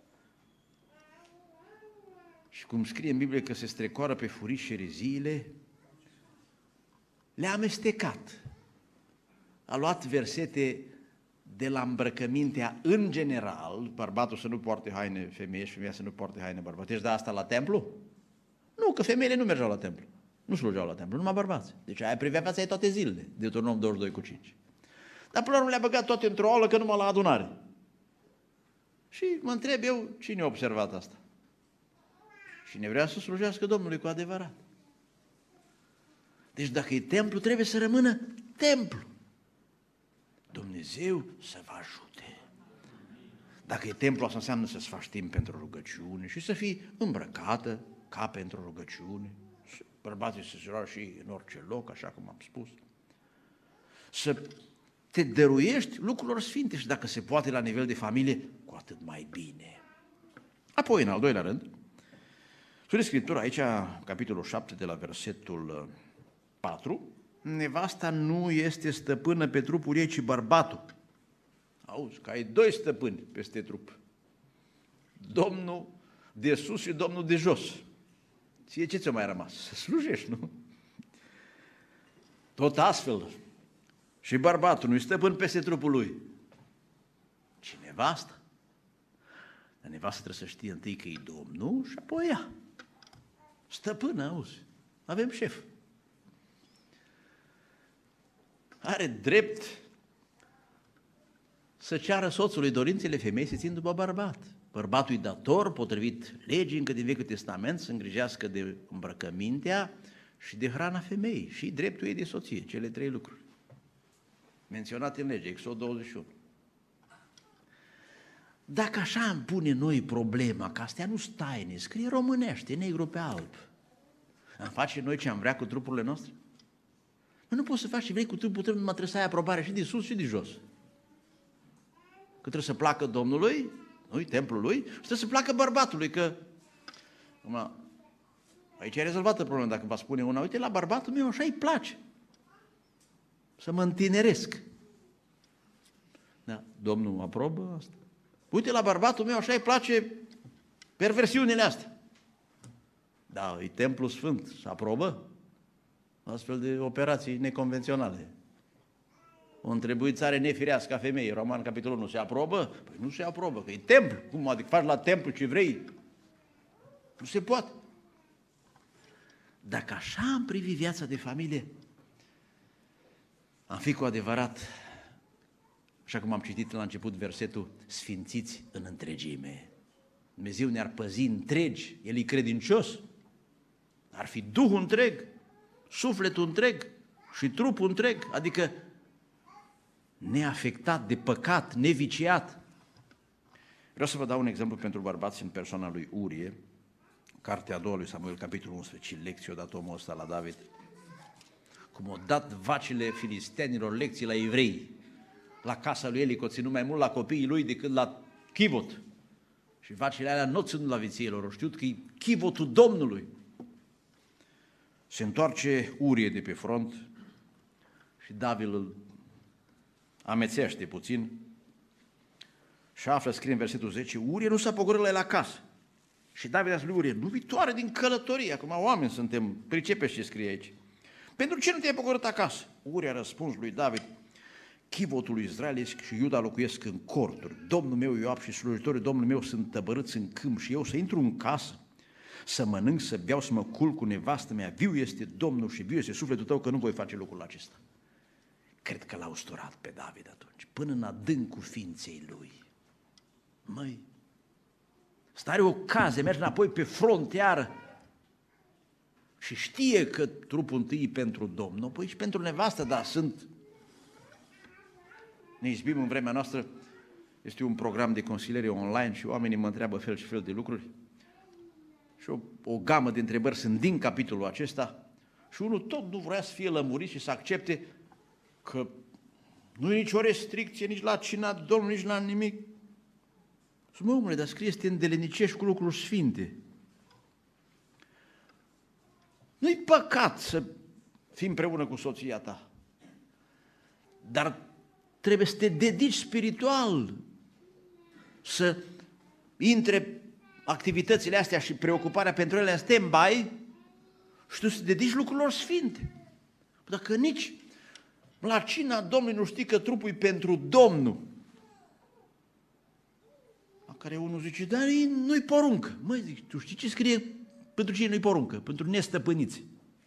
Speaker 2: Și cum scrie în Biblie că se strecoară pe furiș și ereziile, le-a amestecat. A luat versete de la îmbrăcămintea în general, bărbatul să nu poarte haine femeie și femeia să nu poarte haine bărbat. Ești da asta la templu? Nu, că femeile nu mergeau la templu. Nu slujeau la templu, numai bărbați. Deci aia privea fața ei toate zilele, Deuteronom 22:5. Dar până la urmă le-a băgat toate într-o aulă, că numai la adunare. Și mă întreb eu, cine a observat asta? Cine vrea să slujească Domnului cu adevărat. Deci dacă e templu, trebuie să rămână templu. Dumnezeu să vă ajute. Dacă e templu, asta înseamnă să-ți faci timp pentru rugăciune și să fii îmbrăcată ca pentru rugăciune. Bărbații să se roagă și în orice loc, așa cum am spus. Să te dăruiești lucrurilor sfinte și dacă se poate la nivel de familie, cu atât mai bine. Apoi, în al doilea rând, spune Scriptura aici, capitolul 7, de la versetul 4, nevasta nu este stăpână pe trupul ei, ci bărbatul. Auzi, că ai doi stăpâni peste trup. Domnul de sus și Domnul de jos. Ție ce ți-a mai rămas? Să slujești, nu? Tot astfel. Și bărbatul nu-i stăpân peste trupul lui, ci nevasta. Dar nevasta trebuie să știe întâi că e Domnul și apoi ea. Stăpână, auzi, avem șef. Are drept să ceară soțului dorințele femeii să țin după bărbat. Bărbatul e dator, potrivit legii încă din Vechiul Testament, să îngrijească de îmbrăcămintea și de hrana femeii și dreptul ei de soție, cele trei lucruri menționate în lege, Exod 21. Dacă așa îmi pune noi problema, că astea nu staine, scrie românește, negru pe alb, am face noi ce am vrea cu trupurile noastre? Nu poți să faci ce vrei cu trupul tău, numai trebuie să ai aprobare și de sus și de jos. Că trebuie să placă Domnului, nu-i templul lui, și trebuie să placă bărbatului, că aici e rezolvată problema. Dacă va spune una, uite, la bărbatul meu așa îi place, să mă întineresc. Da, Domnul aprobă asta. Uite, la bărbatul meu așa îi place perversiunile astea. Da, e templul sfânt, se aprobă astfel de operații neconvenționale. o întrebuițare nefirească a femeii, Roman capitolul 1, se aprobă? Păi nu se aprobă, că e templu. Cum adică faci la templu ce vrei? Nu se poate. Dacă așa am privit viața de familie, am fi cu adevărat, așa cum am citit la început versetul, sfințiți în întregime. Dumnezeu ne-ar păzi întregi, El e credincios, ar fi Duhul întreg, sufletul întreg și trupul întreg, adică neafectat de păcat, neviciat. Vreau să vă dau un exemplu pentru bărbați în persoana lui Urie, cartea a doua lui Samuel, capitolul 11, lecție o dat omul ăsta la David, cum au dat vacile filistenilor lecții la evrei. La casa lui Eli, că o ținut mai mult la copiii lui decât la chivot. Și vacile alea nu ținut la vițiilor, au știut că e chivotul Domnului. Se întoarce Urie de pe front și David îl amețește puțin și află, scrie în versetul 10, Urie nu s-a pogorât la el acasă. Și David a zis lui Urie, nu viitoare din călătorie, acum oameni suntem, pricepeți ce scrie aici. Pentru ce nu te-ai pogorât acasă? Urie a răspuns lui David, chivotul lui Israel și Iuda locuiesc în corturi. Domnul meu Ioab și slujitorii Domnului meu sunt tăbărâți în câmp și eu să intru în casă, să mănânc, să beau, să mă culc cu nevastă mea. Viu este Domnul și viu este sufletul tău că nu voi face lucrul acesta. Cred că l-a usturat pe David atunci, până în adâncul ființei lui. Măi, stare ocazie, merge înapoi pe front iară și știe că trupul întâi e pentru Domnul, păi și pentru nevastă, dar sunt... Ne izbim în vremea noastră, este un program de consiliere online și oamenii mă întreabă fel și fel de lucruri și o gamă de întrebări sunt din capitolul acesta și unul tot nu vrea să fie lămurit și să accepte că nu e nicio restricție nici la cina Domnului, nici la nimic. Mă, omule, dar scrie să te îndelenicești cu lucruri sfinte. Nu-i păcat să fii împreună cu soția ta, dar trebuie să te dedici spiritual, să intre activitățile astea și preocuparea pentru ele în stand-by și tu să te dedici lucrurilor sfinte. Dacă nici la cina Domnului nu știi că trupul e pentru Domnul, la care unul zice, dar nu-i poruncă. Măi, zic, tu știi ce scrie pentru cine nu-i poruncă? Pentru nestăpâniți.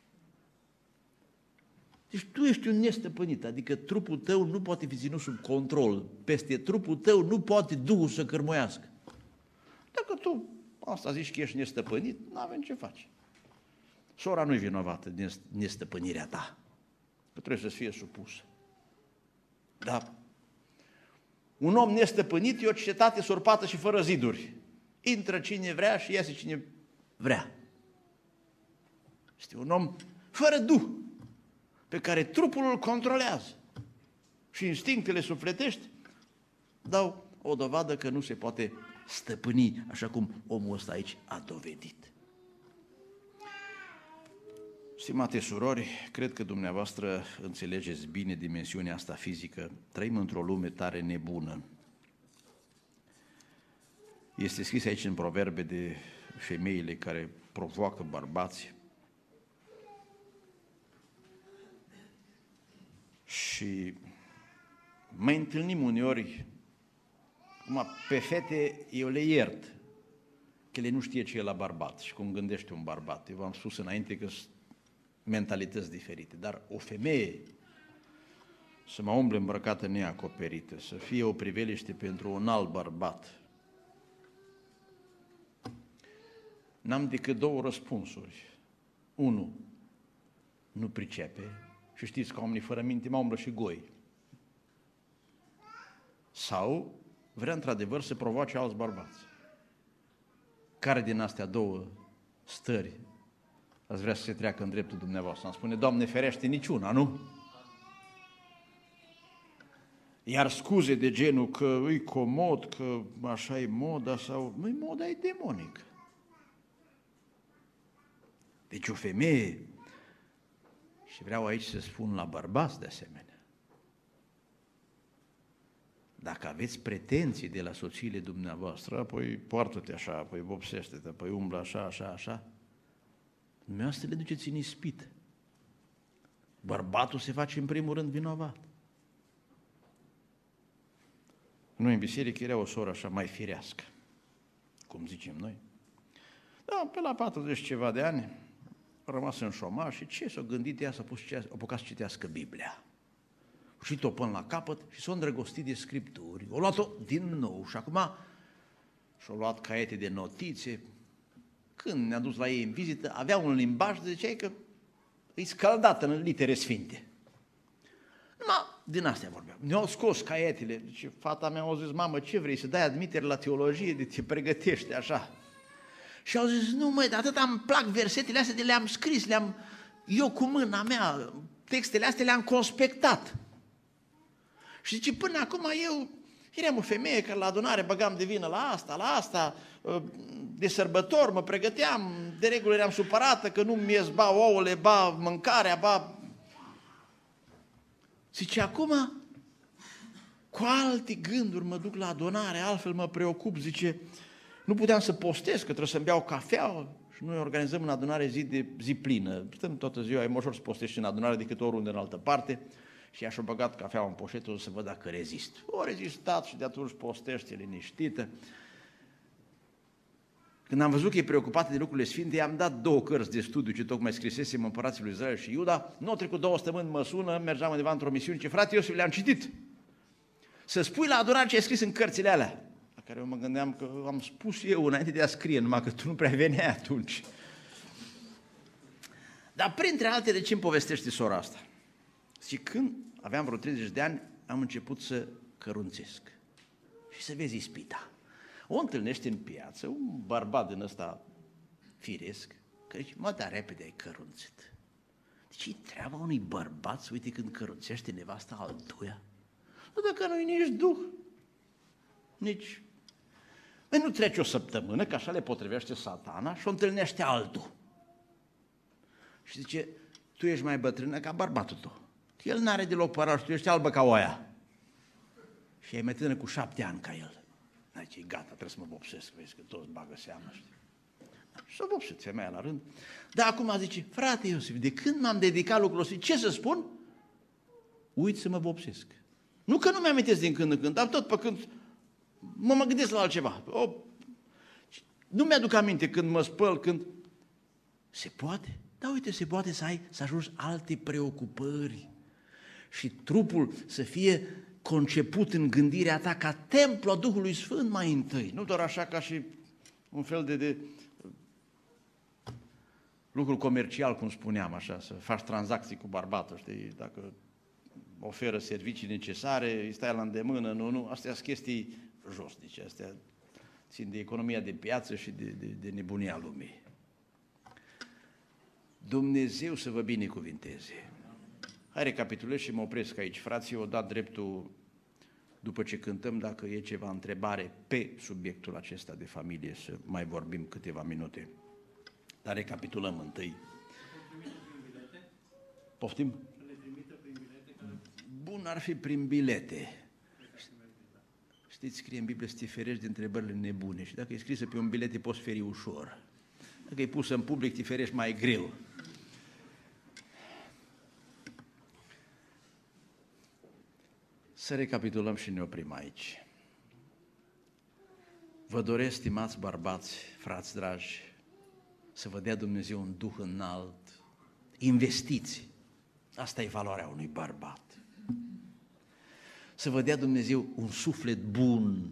Speaker 2: Deci tu ești un nestăpânit, adică trupul tău nu poate fi ținut sub control, peste trupul tău nu poate Duhul să cărmuiască. Dacă tu asta zici că ești nestăpânit, n-avem ce face. Sora nu-i vinovată din nestăpânirea ta, că trebuie să fie supusă. Dar un om nestăpânit e o cetate surpată și fără ziduri. Intră cine vrea și iese cine vrea. Este un om fără duh, pe care trupul îl controlează și instinctele sufletești dau o dovadă că nu se poate stăpâni, așa cum omul ăsta aici a dovedit. Stimate surori, cred că dumneavoastră înțelegeți bine dimensiunea asta fizică. Trăim într-o lume tare nebună. Este scris aici în Proverbe de femeile care provoacă bărbați. Și mai întâlnim uneori, acum pe fete eu le iert, că ele nu știe ce e la bărbat și cum gândește un bărbat. Eu v-am spus înainte că sunt mentalități diferite, dar o femeie să mă umble îmbrăcată neacoperită, să fie o priveliște pentru un alt bărbat. N-am decât două răspunsuri. Unu, nu pricepe. Și știți că oamenii fără minte mă umblă și goi. Sau vrea într-adevăr să provoace alți bărbați. Care din astea două stări ați vrea să se treacă în dreptul dumneavoastră? Am spune, Doamne ferește, niciuna, nu? Iar scuze de genul că îi comod, că așa e moda sau... Măi, moda e demonică. Deci o femeie, și vreau aici să spun la bărbați de asemenea, dacă aveți pretenții de la soțiile dumneavoastră, apoi poartă-te așa, apoi vopsește-te, apoi umblă așa, așa, așa, dumneavoastră le duceți în ispită. Bărbatul se face în primul rând vinovat. Noi în biserică era o soră așa mai firească, cum zicem noi. Da, pe la 40 ceva de ani, a rămas în șomaj și ce s-a gândit ea, s-a apucat să citească Biblia. A citit-o până la capăt și s-a îndrăgostit de Scripturi. A luat-o din nou și acum și-a luat caiete de notițe. Când ne-a dus la ei în vizită, avea un limbaj, ziceai că e scăldat în litere sfinte. Numai din astea vorbeam. Ne-au scos caietele. Deci fata mea a zis, mamă, ce vrei, să dai admitere la teologie, de te pregătește așa. Și au zis, nu măi, de atât îmi plac versetele astea, de le-am scris, eu cu mâna mea, textele astea le-am conspectat. Și zice, până acum eu eram o femeie care la adunare băgam de vină la asta, de sărbători mă pregăteam, de regulă eram supărată că nu mi-e ba ouăle, ba mâncarea, ba... Zice, acum cu alte gânduri mă duc la adunare, altfel mă preocup, zice, nu puteam să postez, că trebuie să-mi beau cafea și noi organizăm în adunare zi plină. Stăm toată ziua, e mai ușor să postești în adunare decât oriunde în altă parte. Și ea și-a băgat cafeaua în poșetă să văd dacă rezist. O rezistat și de atunci postește liniștită. Când am văzut că e preocupată de lucrurile sfinte, i-am dat 2 cărți de studiu ce tocmai scrisesem Împărații lui Israel și Iuda. Nu au trecut 2 săptămâni, mă sună, mergeam undeva într-o misiune, ce frate Iosif, le-am citit. Să spui la adunare ce ai scris în cărțile alea, la care eu mă gândeam că am spus eu înainte de a scrie, numai că tu nu prea veneai atunci. Dar printre altele, ce îmi povestește sora asta? Și când aveam vreo 30 de ani, am început să cărunțesc. Și să vezi ispita. O întâlnește în piață, un bărbat din ăsta firesc, că zice, mă, dar repede ai cărunțit. Deci e treaba unui bărbat să uite când cărunțește nevasta altuia. Nu, dacă nu-i nici duh, nici... Păi nu trece o săptămână, că așa le potrivește Satana și o întâlnește altul. Și zice, tu ești mai bătrână ca bărbatul tău. El n-are deloc părat și tu ești albă ca oaia. Și e mai tânără cu 7 ani ca el. Zice, gata, trebuie să mă vopsesc, vezi că toți bagă seama, știi. Și s-a vopsit femeia la rând. Dar acum zice, frate Iosif, de când m-am dedicat lucrul ăsta, ce să spun? Uit să mă vopsesc. Nu că nu mi-amintesc din când în când, dar tot pe când mă gândesc la altceva. Nu mi-aduc aminte când mă spăl, când... Se poate? Da, uite, se poate să ajungi alte preocupări și trupul să fie conceput în gândirea ta ca templu a Duhului Sfânt mai întâi, nu doar așa ca și un fel de lucru comercial, cum spuneam, așa, să faci tranzacții cu bărbatul, știi, dacă oferă servicii necesare, îi stai la îndemână, nu, astea sunt chestii josnice, astea țin de economia de piață și de nebunia lumii. Dumnezeu să vă binecuvinteze. Hai, recapitulez și mă opresc aici. Frații au dat dreptul, după ce cântăm, dacă e ceva întrebare pe subiectul acesta de familie, să mai vorbim câteva minute. Dar recapitulăm întâi. Poftim? Bun ar fi prin bilete. Știți, scrie în Biblie să te ferești de întrebările nebune și dacă e scrisă pe un bilet, te poți feri ușor. Dacă e pusă în public, te ferești mai greu. Să recapitulăm și ne oprim aici. Vă doresc, stimați bărbați, frați dragi, să vă dea Dumnezeu un duh înalt. Investiți. Asta e valoarea unui bărbat. Să vă dea Dumnezeu un suflet bun,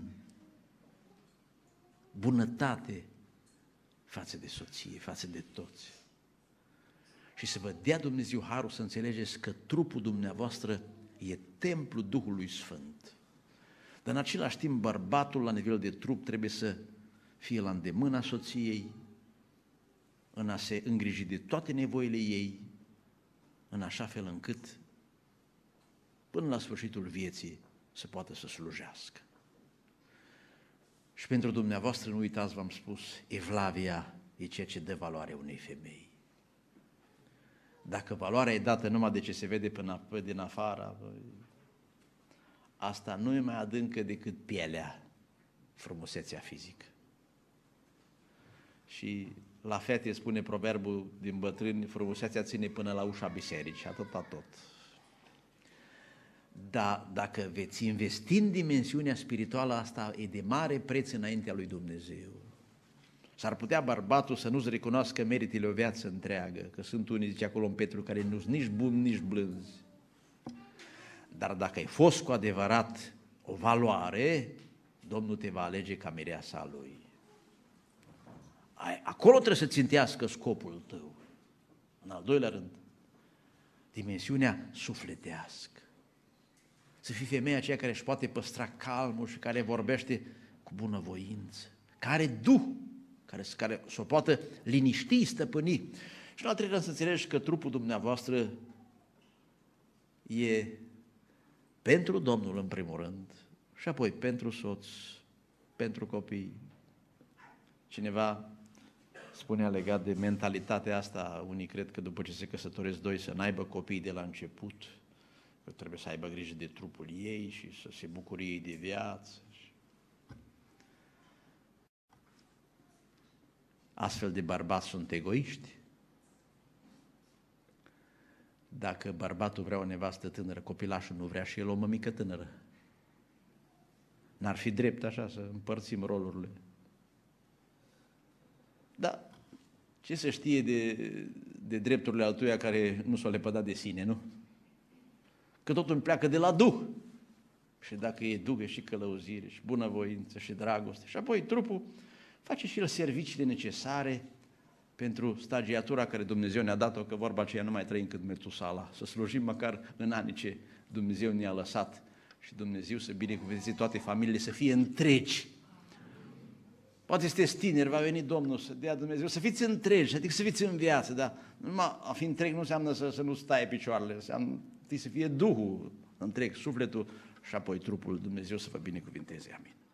Speaker 2: bunătate față de soție, față de toți. Și să vă dea Dumnezeu harul să înțelegeți că trupul dumneavoastră e templul Duhului Sfânt. Dar în același timp bărbatul la nivel de trup trebuie să fie la îndemâna soției, în a se îngriji de toate nevoile ei, în așa fel încât până la sfârșitul vieții să poată să slujească. Și pentru dumneavoastră, nu uitați, v-am spus, evlavia e ceea ce dă valoare unei femei. Dacă valoarea e dată numai de ce se vede până din afară, asta nu e mai adâncă decât pielea, frumusețea fizică. Și la fete spune proverbul din bătrâni, frumusețea ține până la ușa bisericii, atâta tot. dar dacă veți investi în dimensiunea spirituală, asta e de mare preț înaintea lui Dumnezeu. S-ar putea bărbatul să nu-ți recunoască meritele o viață întreagă, că sunt unii, zice acolo în Petru, care nu sunt nici buni, nici blânzi. Dar dacă ai fost cu adevărat o valoare, Domnul te va alege ca mireasa Lui. Acolo trebuie să țintească scopul tău. În al doilea rând, dimensiunea sufletească. Să fii femeia aceea care își poate păstra calmul și care vorbește cu bunăvoință, care are duh, care s-o poată liniști, stăpâni. Și în al treilea rând să înțelegi că trupul dumneavoastră e pentru Domnul în primul rând și apoi pentru soț, pentru copii. Cineva spunea legat de mentalitatea asta, unii cred că după ce se căsătoresc doi să n-aibă copii de la început, că trebuie să aibă grijă de trupul ei și să se bucure ei de viață. Astfel de bărbați sunt egoiști. Dacă bărbatul vrea o nevastă tânără, copilașul nu vrea și el o mămică tânără. N-ar fi drept așa să împărțim rolurile. Da, ce să știe de drepturile altuia care nu s-o lepădat de sine, nu? Că totul pleacă de la Duh. Și dacă e Duh, e și călăuzire, și bunăvoință, și dragoste. Și apoi trupul face și el serviciile necesare pentru stagiatura care Dumnezeu ne-a dat-o, că vorba aceea nu mai trăim cât Metusala, să slujim măcar în anii ce Dumnezeu ne-a lăsat și Dumnezeu să binecuvânteze toate familiile, să fie întregi. Poate sunteți tineri, va veni Domnul să dea Dumnezeu, să fiți întregi, adică să fiți în viață, dar numai a fi întreg nu înseamnă să nu stai picioarele, înseamnă să fie Duhul întreg, sufletul și apoi trupul, Dumnezeu să vă binecuvânteze. Amin.